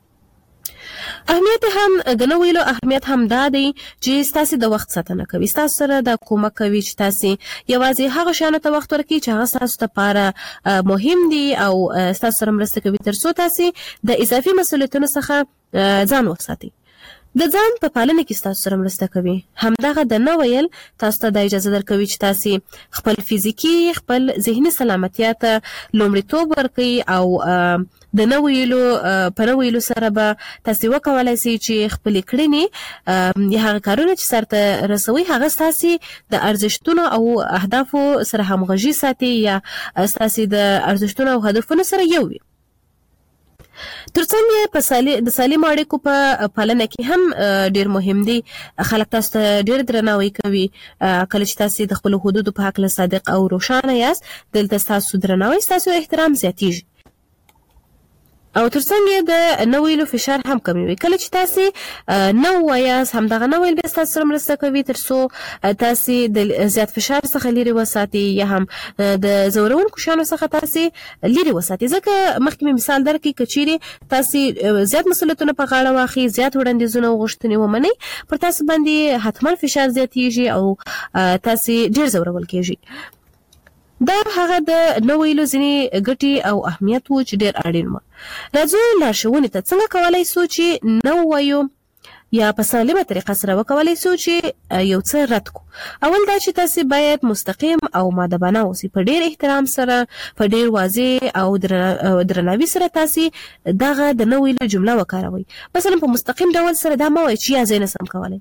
اهمیت هم د نو ویلو اهمیت هم دا دی چې تاسو د وخت ساتنه کوي تاسو سره د کومک کوي چې تاسو یوازې هغه شانه ته وخت ورکړئ چې هغه تاسو لپاره مهم دي او تاسو سره مرسته کوي تر څو تاسو د اضافي مسؤلیتونو څخه ځان وساتئ د ځان په پالنه کې تاسو سره مرسته کوي همدغه د نو ویل تاسو ته د اجازه درکوي چې تاسو خپل فزیکی خپل ذهني سلامتیا ته لومړیتوب ورکړئ او د نو ویلو په نو ویلو سره به تاسو وکولای شئ چې خپل کړنې یا هغه کارونه چې سرته رسوي هغه تاسو د ارزښتونو او اهدافو سره همغږي ساتي یا تاسو د ارزښتونو او هدفونو سره یو وي ترڅنګ په د سالم اړیکو په پالنه کې هم ډیر مهم دي خلک تاسو ته ډیر درناوی کوي کله چې تاسو د خپل حدودو په حق له صادق او روښانه یاست دلته تاسو درناوی تاسو احترام زیاتیږي او ترڅنګ د نو ویلو فشار هم کموي کله چې تاسو نو وایاست همدغه نو ویل به تاسو سره مرسته کوي تر څو تاسو د زیات فشار څخه لري وساتئ یا هم د زورونکو شانو څخه تاسو لري وساتئ ځکه مخکې مثال درکې کچيري تاسو زیات مسؤلیتونه په غاړه واخلئ زیات وړاندیزونه غوښتنې ومنئ پر تاسو باندې حتما فشار زیاتیږي او تاسو ډیر زورول کېږي دا هغه د نو ویلو ځینې ګټې او اهمیت وو چې ډېر اړین و راځو لارښوونې ته څنګه کولی سو چې نو وایو یا په سالمه طریقه سره وکولای سو چې یو څه رد کو اول دا چې تاسو باید مستقیم او مؤدبانه اوسئ په ډېر احترام سره په ډېر واضح او درناوي سره تاسو دغه د نو ویلو جمله وکاروئ مثلا په مستقیم ډول سره دا مو چې یا زه نسم کولای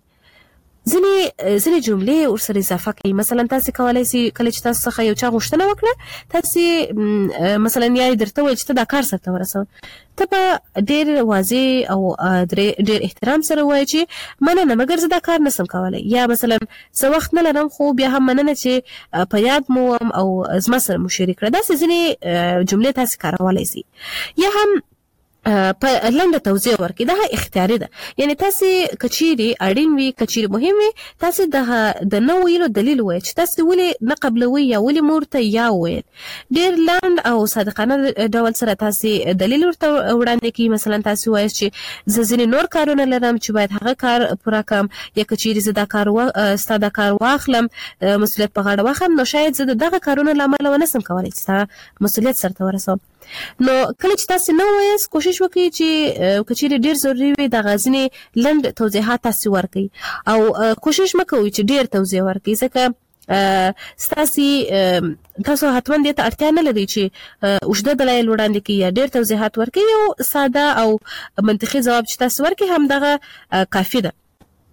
ځینې جملې ورسره اضافه کوي مثلا تاسو کولای شئ کله چې تاسو څخه یو چا غوښتنه وکړه تاسو مثلا یې درته وایي چې ته دا کار سره ورسوه ته په ډېر واضح او ډېر احترام سره وایي چې مننه مګر زه دا کار نسم کولی یا مثلا زه وخت نه لرم خو بیا هم مننه چې په یاد مو وم او زما سره مو شریک کړه داسې ځینې جملې تاسو کارولی شئ یا هم په لنډه توضیح ورکړي دا اختیاري ده یعنی تاسو کچيري اړین وي کچيري مهم وي تاسو د نو ویلو دلیل وایي چې تاسو ولې نه قبلوي یا ولې مورته یا ویل ډیر لاند او صادقانه ډول سره تاسو دلیل ورته وړاندې کوي مثلا تاسو وایي چې زه ځینې نور کارونه لرم چې باید هغه کار پوره کړم یا کچيري زه دا کار ستاسو کار واخلم مسؤلیت په غاړه واخلم نو شاید زه دغه کارونه لامل ونسم کولای چې مسؤلیت سره ورسوم نو کله چې تاسو نو وایاست کوشش وکړئ چې کچېرې ډیر ضروري وي د غازنې لند توضیحات تاسو ورکړئ او کوشش مکوئ چې ډیر توضیح ورکړئ ځکه تاسو حتما دې ته اړتیا نه لري چې اوږده دلایل وړاندې کړئ یا ډیر توضیحات ورکړئ یو ساده او منطقي ځواب چې تاسو ورکړئ همدغه کافي ده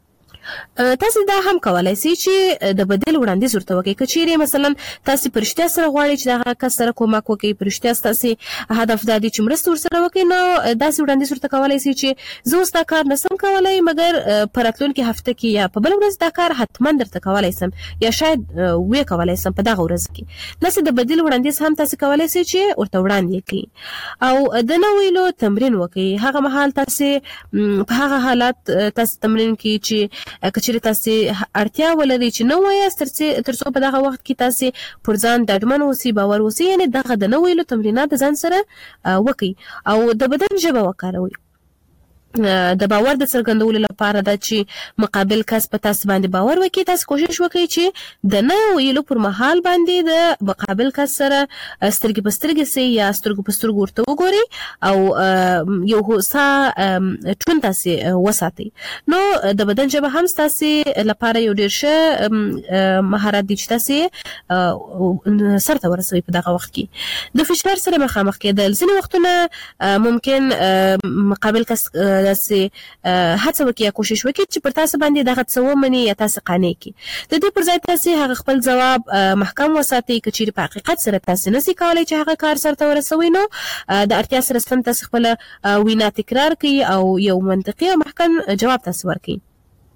تاسو دا هم کولای شئ چې د بدیل وړاندیز ورته وکړئ کچېرې مثلا تاسو پرشتیا سره غواړئ چې دغه کس سره کومک وکړئ پرشتیا تاسو هدف دا دی چې مرسته ورسره وکړئ نو داسې وړاندیز ورته کولای شئ چې زه اوس دا کار نسم کولای مګر په راتلونکي هفته کې یا په بل ورځ دا کار حتما درته کولای سم یا شاید وې کولای سم په دغه ورځ کې داسې د بدیل وړاندیز هم تاسو کولای شئ چې ورته وړاندې کړئ او د نو ویلو تمرین وکړئ هغه مهال تاسو په هغه حالت تاسو تمرین کړئ چې کچېرې تاسو اړتیا ولرئ چې نو وایاست تر څو په دغه وخت کې تاسو پر ځان ډاډمن اوسئ باور اوسئ یعنې دغه د نو ویلو تمرینات د ځان سره وکړئ او د بدن ژبه وکاروئ د باور د څرګندولو لپاره دا چې مقابل کس په تاسو باندې باور وکړي تاسو کوشش وکړئ چې د نو ویلو پر مهال باندې د مقابل کس سره سترګې په سترګې سي یا سترګو په سترګو ورته وګورئ او یو هوسا ټون تاسو وساتئ نو د بدن ژبه هم تاسو لپاره یو ډیر ښه مهارت دی چې تاسو سرته ورسوي په دغه وخت کې د فشار سره مخامخ کېدل ځینې وختونه ممکن مقابل کس داسې هڅه وکړي یا کوشش وکړي چې پر تاسو باندې دغه څه ومني یا تاسو قانع کړي د دې پر ځای تاسو هغه خپل ځواب محکم وساتئ که چیرې په حقیقت سره تاسو نشئ کولی چې هغه کار سرته ورسوئ نو د اړتیا سره سم تاسو خپله وینا تکرار کړئ او یو منطقي او محکم جواب تاسو ورکړئ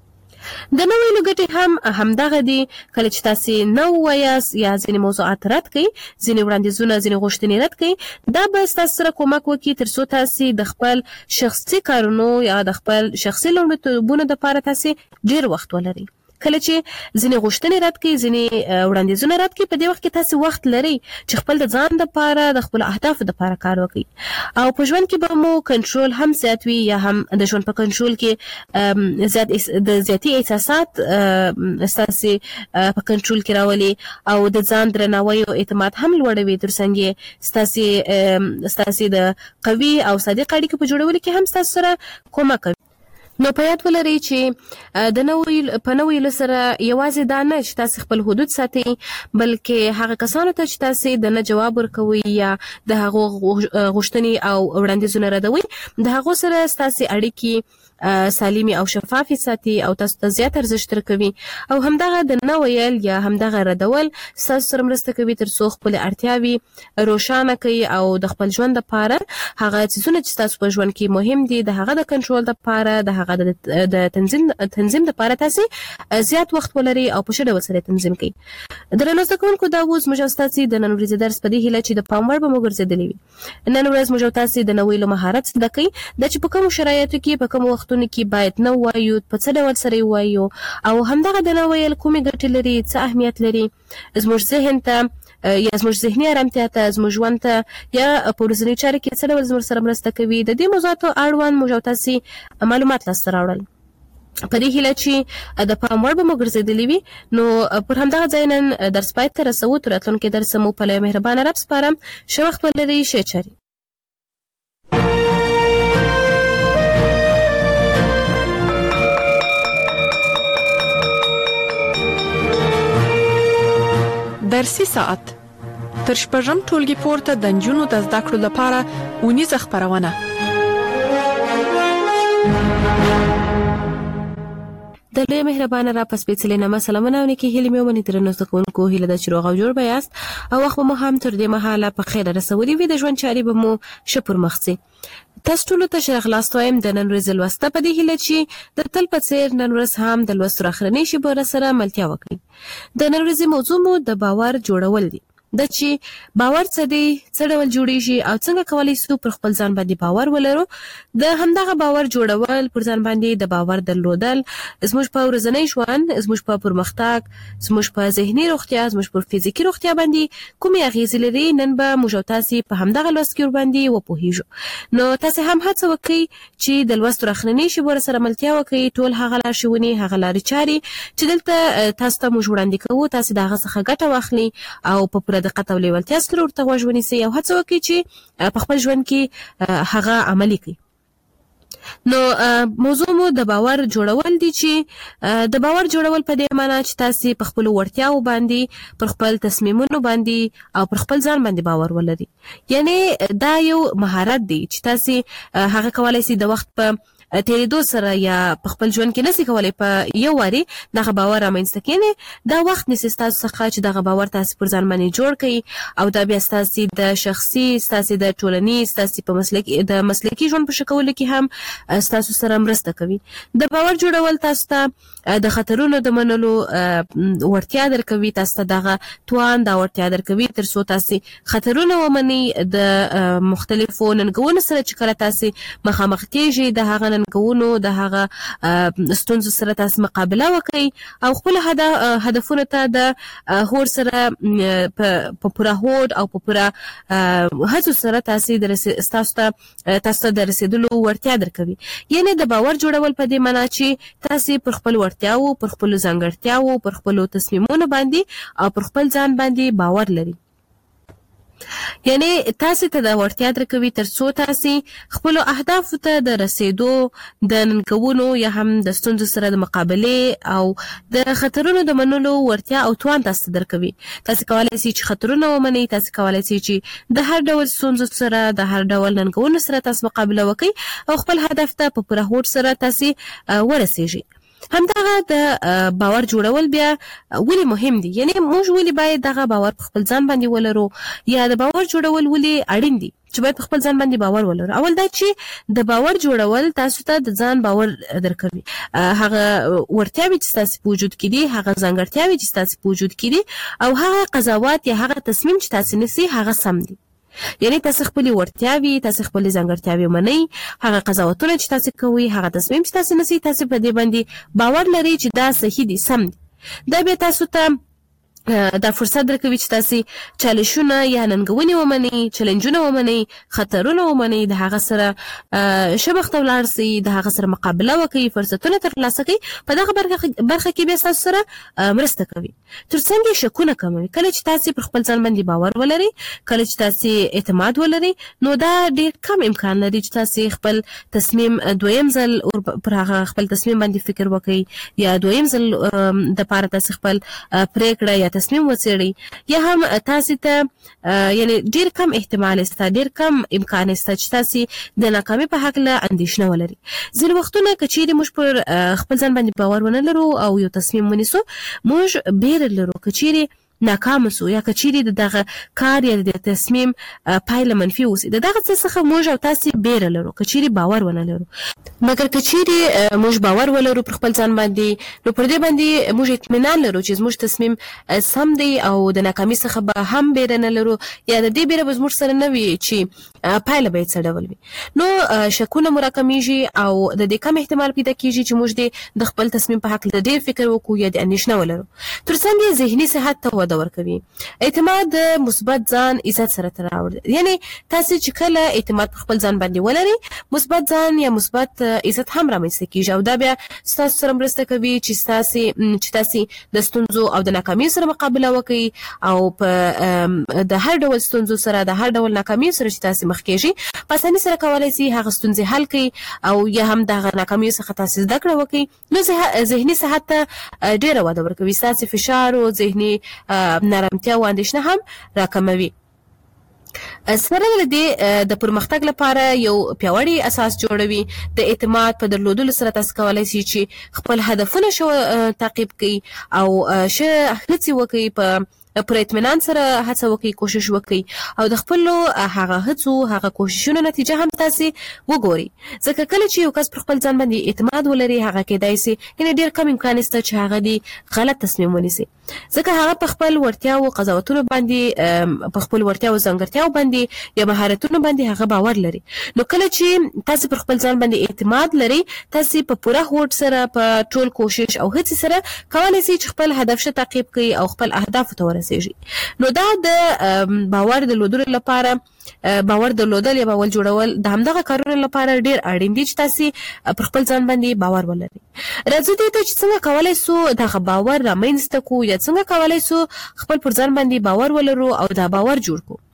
د نو ویلو ګټې هم همدغه دي. کله چې تاسو نو وایاست یا ځینې موضوعات رد کړئ، ځینې وړاندیزونه، ځینې غوښتنې رد کړئ، دا به تاسو سره کومک وکړي تر څو تاسو د خپل شخصي کارونو یا د خپل شخصي لومړیتوبونو لپاره تاسو ډیر وخت ولرئ. کله چې ځینې غوښتنې رد کړئ، ځینې وړاندیزونه رد کړئ، په دې وخت کې تاسو وخت لرئ چې خپل د ځان لپاره، د خپل اهدافو لپاره کار وکړئ. او په ژوند کې به مو کنټرول هم زیات وي، یا هم د ژوند په کنټرول کې د زیاتي احساسات ستاسو په کنټرول کې راولي، او د ځان درناوی او اعتماد هم لوړوي. ترڅنګ ستاسو د قوي او صادق اړیکو په جوړولو کې هم ستاسو سره کومک کوي. نو په یاد ولرئ چې د په نو ویلو سره یوازې دا نه چې تاسو خپل حدود ساتئ، بلکې هغه کسانو ته چې تاسو د نه جواب ورکوي یا د هغو غوښتنې او وړاندیزونه ردوي، د هغو سره تاسو اړیکې سالمي او شفافي ساتي او تاسو ته زیات ارزښت ورکوي. او همدغه د نه ویل یا همدغه ردول تاسو سره مرسته کوي تر څو خپل اړتیاوې روښانه کړئ او د خپل ژوند لپاره هغه څیزونه چې تاسو په ژوند کې مهم دي د هغه د کنټرول لپاره، د هغه د تنظیم لپاره تاسو زیات وخت ولري او په ښه ډول سره تنظیم کړئ. درنو زده کوونکو، دا اوس موږ تاسو د نن ورځې درس په دې هیله چې د پام وړ به مو ګرځېدلی وي. نن ورځ موږ تاسو د نو ویلو مهارت زده کړئ، د چې په کومو شرایطو کې، په کومو وختونو کې باید نو وایو، په څه ډول سره وایو، او همدغه د نو ویل کومې ګټې لري، څه اهمیت لري زموږ ذهن ته یا زموږ ذهني آرامتیا ته، زموږ ژوند ته، یا په ورځني چارو کې څه ډول زموږ سره مرسته کوي. د دې موضوعاتو اړوند موږ تاسو معلومات لاسته راوړل. په دې هیله چې د پام وړ به مو ګرځېدلی وي. نو پر همدغه ځای نن درس پای ته رسوو. تر راتلونکي درس مو په لوی مهربانه رب سپارم. ښه وخت ولرئ، ښه چارې. درسي ساعت تر شپږم ټولګي پورته د نجونو د زده کړو لپاره اونیزه خپرونه. د لوی مهربانه را په سپېڅلې نامه سلامونه او نیکې هیلې مې ومني. درنو زده کوونکو، هیله ده چې روغ او جوړ به یاست او وخت به مو هم تر دې مهاله په خیر رسولي وي. د ژوند چارې به مو ښه پر مخ ځي. تاسو ټولو ته ښه راغلاست وایم د نن ورځې لوسته، په دې هیله چې د تل په څېر نن ورځ هم د لوستو اخرنۍ شیبو سره ملتیا وکړئ. د نن ورځې موضوع مو د باور جوړول دي. د چې باور څه دی، څه ډول جوړیږي او څنګه کولی شو پر خپل ځان باندې باور ولرو. د همدغه باور جوړول، پر ځان باندې د باور درلودل زموږ په ورځنی ژوند، زموږ په پرمختګ، زموږ په ذهني روغتیا، زموږ پر فزیکي روغتیا باندې کومې اغیزې لري، نن به موږ تاسو په همدغه لوست کې ورباندې وپوهیږو. نو تاسو هم هڅه وکړئ چې د لوست اخرنۍ شیبو سره ملتیا وکړئ. ټول هغه لارښوونې، هغه لارې چارې چې دلته تاسو ته موږ وړاندې کوو، تاسو د هغه څخه ګټه واخلئ او په دقت او لیوالتیا سره ورته غوږ ونیسئ او هڅه وکړئ چې په خپل ژوند کې هغه عملي کړئ. نو موضوع مو د باور جوړول دي، چې د باور جوړول په دې معنی چې تاسو په خپل وړتیاو باندې، پر خپل تصمیمونو باندې او پر خپل ځان باندې باور ولرئ. یعنی دا یو مهارت دی چې تاسو هغه کولای شئ د وخت په تیریدو سره یا په خپل ژوند کې نسی کولای په یو واري دغه باور رامنځته کړئ. دا وخت نسی تاسو څخه چې دغه باور تاسو پر ځان باندې جوړ کړئ او دا بیا تاسو د شخصي، تاسو د ټولنیز، تاسو په مسلکي ژوند په شکولو کې هم تاسو سره مرسته کوي. د باور جوړول تاسو ته د خطرونو د منلو ورتیا درکوي، تاسو ته دغه توان دا ورتیا درکوي تر څو تاسو خطرونه ومني. د مختلفو ننګونو سره چې کله تاسو مخامخ کیږئ، د هغه ننګونو، د هغه ستونزو سره تاسو مقابله وکړئ او خپل هدفونو ته د هوډ سره په پوره هوډ او په پوره هڅو سره تاسو ته د رسیدلو ورتیا درکوي. یعنی د باور جوړول په دې معنی چې تاسو پر خپل ورتیاو، پر خپل ځانګړتیاو، پر خپل تصمیمونو باندې او پر خپل ځان باندې باور لري. یعنی تاسو ته د ورتیا درکوي تر څو تاسو خپل اهداف ته د رسیدو، د ننګونو یا هم د ستونزو سره د مقابله او د خطرونو د منلو ورتیا او توان تاسو درکوي. تاسو کولای شئ چې خطرونه ومنئ، تاسو کولای شئ چې د هر ډول ستونزو سره، د هر ډول ننګونو سره تاسو مقابله وکړئ او خپل هدف ته په پوره هوډ سره تاسو ورسیږئ. همدغه د باور جوړول بیا ولې مهم دي، یعنی موږ ولې باید دغه باور په خپل ځان باندې ولرو، یا د باور جوړول ولې اړین دي چې باید په خپل ځان باندې باور ولرو. اول دا چې د باور جوړول تاسو ته د ځان باور درکوي، هغه ورتیاوي چې تاسو په وجود کې دي، هغه ځانګړتیاوي چې تاسو په وجود کې دي، او هغه قضاوت یا هغه تصمیم چې تاسو نیسئ هغه سم دي. یعنی تاسو خپل ورتیاوي، تاسو خپل ځانګړتیاوي منئ، هغه قضاوتونه چې تاسو کوئ، هغه تصمیم چې تاسو نیسئ، تاسو په دې باندې باور لرئ چې دا صحیح دي، سم دي. دا بیا تاسو ته دا فرصت درکوي چې تاسو چالشونه یا ننګونې ومنئ، چلنجونه ومنئ، خطرونه ومنئ، د هغه سره شبخته ولاړ سئ، د هغه سره مقابله وکړئ، فرصتونه ترلاسه کړئ. په دغه برخه کې بیا تاسو سره مرسته کوي. ترڅنګ شکونه کموي. کله چې تاسو پر خپل ځان باندې باور ولرئ، کله چې تاسو اعتماد ولرئ، نو دا ډیر کم امکان لري چې تاسو خپل تصمیم دویم ځل پر هغه خپل تصمیم باندې فکر وکړئ، یا دویم ځل د پاره تاسو خپل پریکړه یا تصمیم وڅېړئ، یا هم تاسو ته یعنی ډیر کم احتمال است، ډیر کم امکان است چې تاسو د ناکامۍ په حق له اندېښنه ولرئ. ځینې وختونه که چیرې موږ پر خپل ځان باندې باور ونه لرو او یو تصمیم ونیسو، موږ بیره لرو که چیرې ناکام سو، یا که چیرې دغه کار یا د تصمیم پایله منفي اوسي، دغه څه څخه موږ او تاسو بیره لرو که چیرې باور ونه لرو. مګر که چیرې موږ باور ولرو پر خپل ځان باندې، نو پر دې باندې موږ اطمینان لرو چې زموږ تصمیم سم دی او د ناکامۍ څخه به هم بیره نه لرو، یا د دې بیره به زموږ سره نه وي چې پایله به یې څه ډول وي. نو شکونه مو راکمیږي او د دې کم احتمال پیدا کیږي چې موږ د خپل تصمیم په حق له ډیر فکر وکړو یا د اندېښنه ولرو. ترڅنګ ذهني صحت ته وده ورکوي. اعتماد د مثبت ځان عزت سره تړاو، یعنی تاسو چې کله اعتماد په خپل ځان باندې ولرئ، مثبت ځان یا مثبت عزت هم رامنځته کیږي، او دا بیا تاسو سره مرسته کوي چې تاسو د ستونزو او د ناکامۍ سره مقابله وکړئ، او په د هر ډول ستونزو سره، د هر ډول ناکامۍ سره چې تاسو مخ کېږئ، په اسانۍ سره کولای شئ هغه ستونزې حل کړئ، او یا هم د ناکامۍ څخه تاسو زده کړه وکړئ. نو ذهني صحت ته ډیره وده ورکوي، تاسو فشار او ذهني نارامتیا او اندېښنه هم راکموي. سره له دې د پرمختګ لپاره یو پیاوړی اساس جوړوي. د اعتماد په درلودلو سره تاسو کولای شئ چې خپل هدفونه تعقیب کړئ او هڅې وکړئ، په پر اطمینان سره هڅه وکړئ، کوشش وکړئ، او د خپل هغه هڅو هغه کوششونو نتیجه هم تاسو وګورئ. ځکه کله چې یو کس پر خپل ځان باندې اعتماد ولري، هغه کېدای شي یعنی ډیر کم امکان است چې هغه دی غلط تصمیم ونیسي، ځکه هغه په خپل ورتیا او قضاوتونو باندې، په خپل ورتیا او ځانګړتیاو باندې یا مهارتونو باندې هغه باور لري. نو کله چې تاسو پر خپل ځان باندې اعتماد لري، تاسو په پوره هوډ سره، په ټول کوشش او هڅې سره کولای شئ چې خپل هدف ته تعقیب کړئ او خپل اهداف ته ورسیږئ. نو دا د باور درلودلو لپاره، باور درلودل یا باور جوړول د همدغه کارونو لپاره ډیر اړین دي چې تاسو پر خپل ځان باندې باور ولرئ. راځو دې ته چې څنګه کولای شو دغه باور رامنځته کړو، یا څنګه کولای شو خپل پر ځان باندې باور ولرو او دا باور جوړ کړو.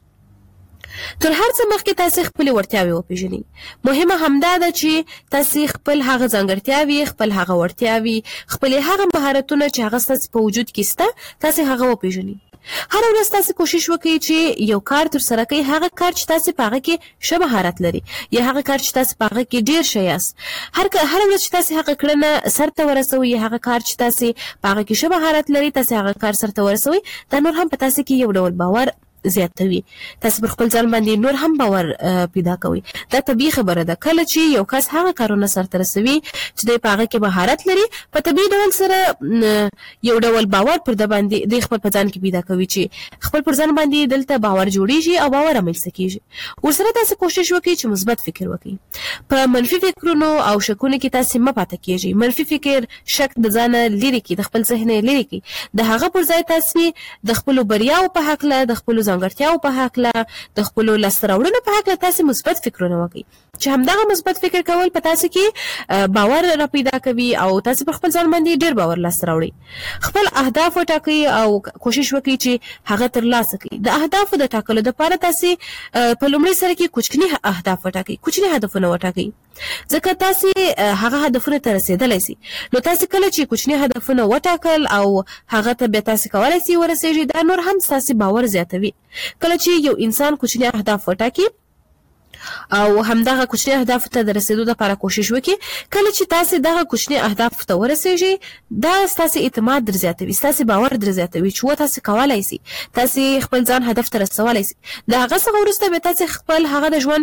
تر هر څه مخکې تاسو خپل ورتیاوي وپیژنئ. مهمه همدا ده چې تاسو خپل هغه ځانګړتیاوي، خپل هغه ورتیاوي، خپل هغه مهارتونه چې هغه ستاسو په وجود کې شته، تاسو هغه وپیژنئ. هر ورځ تاسو کوشش وکړئ چې یو کار تر سره کړئ، هغه کار چې تاسو په هغه کې ښه مهارت لري، یا هغه کار چې تاسو په هغه کې ډیر ښه یاست. هر ورځ چې تاسو هغه کړنه سرته ورسوئ، یا هغه کار چې تاسو په هغه کې ښه مهارت لري، تاسو هغه کار سرته ورسوئ، دا نور هم په تاسو کې یو ډول باور زیاتوي. تاسو پر خپل ځان باندې نور هم باور پیدا کوئ. دا طبیعي خبره ده. کله چې یو کس هغه کارونه سرته رسوي چې د هغه کې مهارت لري، په طبیعي ډول سره یو ډول باور پر د باندې د خپل ځان کې پیدا کوي، چې خپل پر ځان باندې دلته باور جوړیږي او باور رامنځته کیږي. ورسره تاسو کوشش وکړئ چې مثبت فکر وکړئ. په منفي فکرونو او شکونو کې تاسو مه پاتې کیږئ. منفي فکر، شک د ځان لري کې، د خپل ذهن لري کې، د هغه پر ځای تاسو د خپل بریاو په حق له، د خپل ځانګړتیاو په حق له، د خپل لاسته راوړنو په حق له تاسو مثبت فکرونه وکړئ، چې همدغه مثبت فکر کول په تاسو کې باور را پیدا کوي او تاسو په خپل ځان باندې ډیر باور لاسته راوړئ. خپل اهداف وټاکئ او کوشش وکړئ چې هغه ترلاسه کړئ. د اهدافو د ټاکلو لپاره تاسو په لومړي سره کې کوچني اهداف وټاکئ، کوچني هدفونه وټاکئ، ځکه تاسو هغه هدفونه ته رسیدلای شئ. نو تاسو کله چې کوچني هدفونه وټاکل او هغه ته به تاسو کولای شئ ورسیږئ، دا نور هم تاسو باور زیاتوي. کله چې یو انسان کوچني اهداف وټاکي، او همدغه کوچني اهداف ته د رسیدو لپاره کوشش وکړي. کله چې تاسو دغه کوچني اهداف ته ورسیږئ دا تاسو اعتماد در زیاتوي، تاسو باور در زیاتوي چې تاسو کولای شئ، تاسو خپل ځان هدف ته رسولای شئ. دا هغه څه ورسته به تاسو خپل هغه د ژوند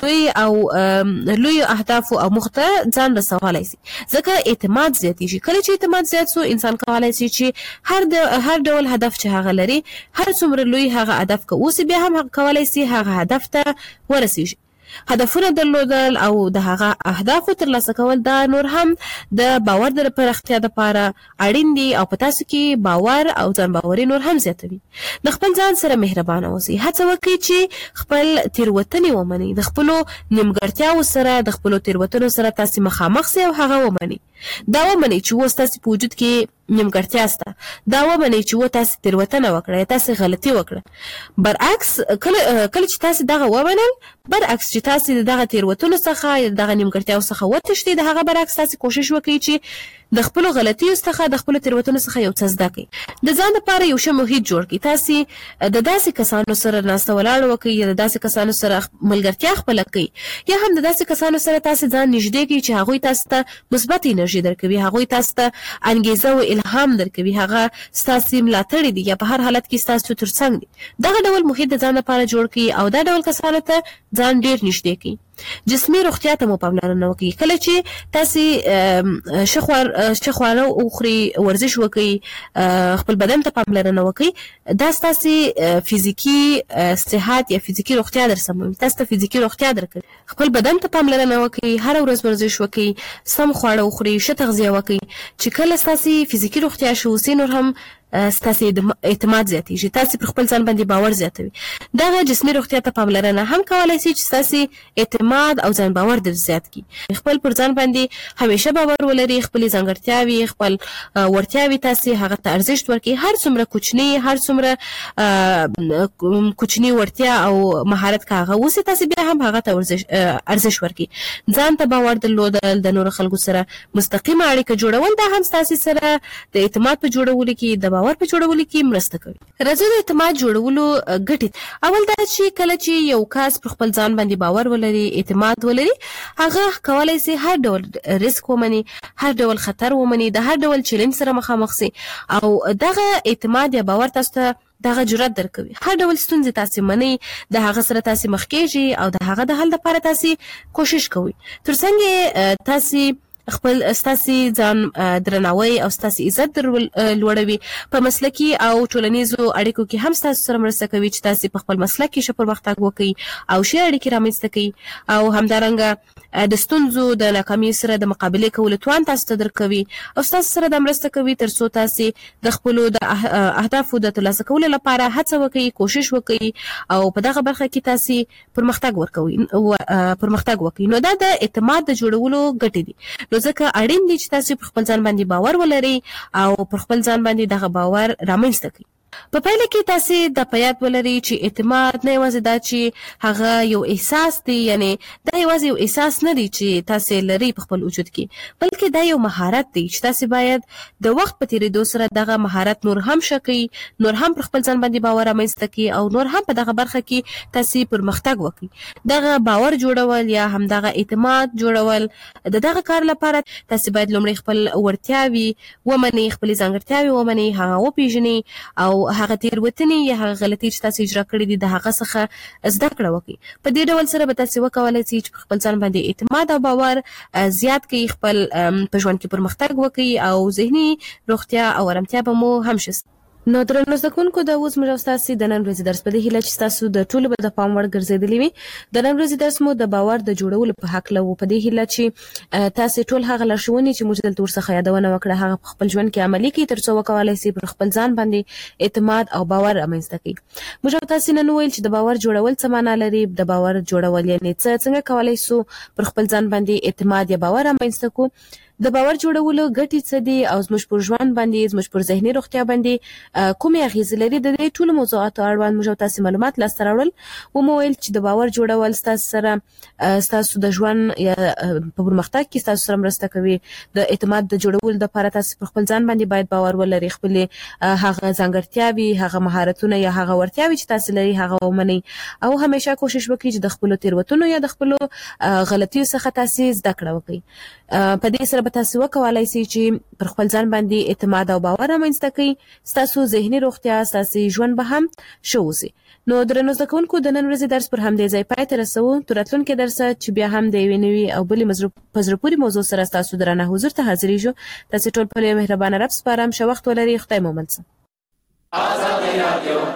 لوی اهداف او مخته ځان رسولای شئ. ځکه اعتماد زیاتېږي. کله چې اعتماد زیات شو انسان کولای شي چې هر ډول هدف چې هغه لري، هر څومره لوی هغه هدف که اوس بیا هم کولای شي هغه هدف ته ورسیږي. هدفونه درلودل او د هغه اهدافو ترلاسه کول دا نور هم د باور د پراختیا لپاره اړین دي او په تاسو کې باور او ځان باوري نور هم زیاتوي. د خپل ځان سره مهربانه اوسئ. هڅه وکړئ چې خپل تیروتنې ومنئ. د خپلو نیمګړتیاوو سره د خپلو تیروتنو سره تاسو مخامخ سئ او هغه ومنئ. دا ومنئ چې اوس تاسو په وجود کې نیمګړتیا سته. دا ومنئ چې تاسو تیروتنه وکړه، تاسو غلطي وکړه. برعکس کله چې تاسو دغه ومنل، برعکس چې تاسو دغه تیروتنو څخه دغه نیمګړتیاو څخه وتښتئ، د هغه برعکس تاسو کوشش وکړئ چې د خپل غلطیو څخه د خپل تیروتنو څخه یو څه زده کړئ. د ځان لپاره یو ښه محیط جوړ کړئ. تاسو د داسې کسانو سره ناسته ولاړه وکړئ یا د داسې کسانو سره ملګرتیا خپله کړئ یا هم د داسې کسانو سره تاسو ځان نږدې کړئ چې هغوی تاسو ته مثبت انرژي درکوي، هغوی تاسو ته انګیزه او الهام درکوي، هغه ستاسو ملاتړي دي یا په هر حالت کې ستاسو ترڅنګ دي. دغه ډول محیط د ځان لپاره جوړ کړئ او دا ډول کسانو ته ځان ډیر نږدې کړئ. جسمي روغتیا ته مو پاملرنه وکړئ. کله چې تاسو ښه خواړه وخورئ، ورزش وکړئ، خپل بدن ته پاملرنه وکړئ، دا ستاسو فزیکي صحت یا فزیکي روغتیا درسموي، تاسو ته فزیکي روغتیا درکوي. خپل بدن ته پاملرنه وکړئ، هر ورځ ورزش وکړئ، سم خواړه وخورئ، ښه تغذیه وکړئ چې کله ستاسو فزیکي روغتیا ښه وسي نور هم ستاسو اعتماد زیاتېږي، تاسو پر خپل ځان باندې باور زیاتوي. دغه جسمي روغتیا ته پاملرنه هم کولای شي چې ستاسو اعتماد او ځان باور در زیات کړي. خپل پر ځان باندې همیشه باور ولرئ، خپل ځانګړتیاوې، خپل وړتیاوې تاسو هغه ته ارزښت ورکړئ. هر څومره کوچنی، هر څومره کوچنی وړتیا او مهارت که هغه اوسي، تاسو بیا هم هغه ته ارزښت ورکړئ. ځان ته باور درلودل، د نورو خلکو سره مستقیمه اړیکه جوړول دا هم ستاسو سره د اعتماد په جوړولو کې د باور په جوړولو کې مرسته کوي. راځو د اعتماد جوړولو ګټې. اول دا چې کله چې یو کس پر خپل ځان باندې باور ولري، اعتماد ولري، هغه کولای شي هر ډول ریسک ومني، هر ډول خطر ومني، د هر ډول چیلنج سره مخامخ شي او دغه اعتماد یا باور تاسو ته دغه جرأت درکوي. هر ډول ستونزې تاسو منئ، د هغه سره تاسو مخ کېږئ او د هغه د حل لپاره تاسو کوشش کوئ. ترڅنګ تاسو خپل ستاسو ځان درناوی او ستاسو عزت لوړوي. په مسلکي او ټولنیزو اړیکو کې هم ستاسو سره مرسته کوي چې تاسو په خپل مسلک کې ښه پرمختګ وکړئ او ښې اړیکې رامنځته کړئ او همدارنګه د ستونزو د ناکامۍ سره د مقابلې کولو توان تاسو ته درکوي او ستاسو سره د مرسته کوي ترڅو تاسو د خپلو د اهدافو د ترلاسه کولو لپاره هڅه وکړئ، کوشش وکړئ او په دغه برخه کې تاسو پرمختګ وکړئ. نو دا د اعتماد د جوړولو ګټې دي. نو ځکه اړین دي چې تاسو پر خپل ځان باندې باور ولرئ او پر خپل ځان باندې دغه باور رامنځته کړئ. په پایله کې تاسو د پیات ولرئ چې اعتماد نه یوازې دا چې هغه یو احساس دی، یعنی دا یوازې یو احساس نه دی چې تاسو لري په خپل وجود کې، بلکې دا یو مهارت دی چې تاسو باید د وخت په تیریدو سره دغه مهارت نور هم شکئ، نور هم پر خپل ځان باندې باور رامنځته کړئ او نور هم په دغه برخه کې تاسو پرمختګ وکړئ. دغه باور جوړول یا هم دغه اعتماد جوړول د دغه کار لپاره تاسو باید لومړی خپل وړتیاوې ومنئ، خپل ځانګړتیاوې ومنئ، هغه وپیژنئ او هغه تیروتنې یا هغه غلطۍ چې تاسو اجرا کړې دي د هغه څخه زده کړه وکړئ. په دې ډول سره به تاسو وکولای شئ چې خپل ځان باندې اعتماد او باور زیات کړئ، خپل په ژوند کې پرمختګ وکړئ او ذهني روغتیا او آرامتیا به مو هم شي. نو درنو زده کوونکو دا اوس موږ تاسو د نن ورځې درس په دې هیله چې تاسو د ټولو به د پام وړ ګرځېدلی وي. د نن ورځې درس مو د باور د جوړولو په هکله و. په دې هیله چې تاسو ټول هغه لارښوونې چې موږ دلته ورڅخه یادونه وکړه هغه په خپل ژوند کې عملي کړئ ترڅو وکولای شئ پر خپل ځان باندې اعتماد او باور رامنځته کړئ. موږ تاسو نن ویل چې د باور جوړول څه معنا لري، د باور جوړول یعنې څنګه کولای شو پر خپل ځان باندې اعتماد یا باور رامنځته کړو. د باور جوړولو ګټې څه دي او زموږ پر ژوند باندې زموږ پر ذهني روغتیا باندې کومې اغیزې لري. د دې ټولو موضوعاتو اړوند موږ تاسو معلومات لاسته راوړل. ومویل چې د باور جوړول تاسو د ژوند یا په پرمختګ کې تاسو سره مرسته کوي. د اعتماد د جوړولو لپاره تاسو په خپل ځان باندې باید باور ولرئ، خپل هغه ځانګړتیاوي، هغه مهارتونه یا هغه ورتیاوي چې تاسو لري هغه ومنئ او همیشه کوشش وکړئ چې د خپل تیروتنو یا د خپل غلطیو څخه تاسو زده کړه وکړئ. په دې سره به تاسو وکولای شئ چې پر خپل ځان باندې اعتماد او باور رامنځته کړئ. تاسو ذهني روغتیا، تاسو ژوند به هم ښه وي. نو درنو زده کوونکو د نن ورځې درس پر همدې ځای پای ته رسوو. تر راتلونکي درسه چې بیا هم د یوې نوې او بلې په زړه پورې موضوع سره تاسو درنه حضور ته حاضرېږو. تاسو ټول په مهربانه رب سپارم. ښه وخت ولرئ. خدای مو مل شه.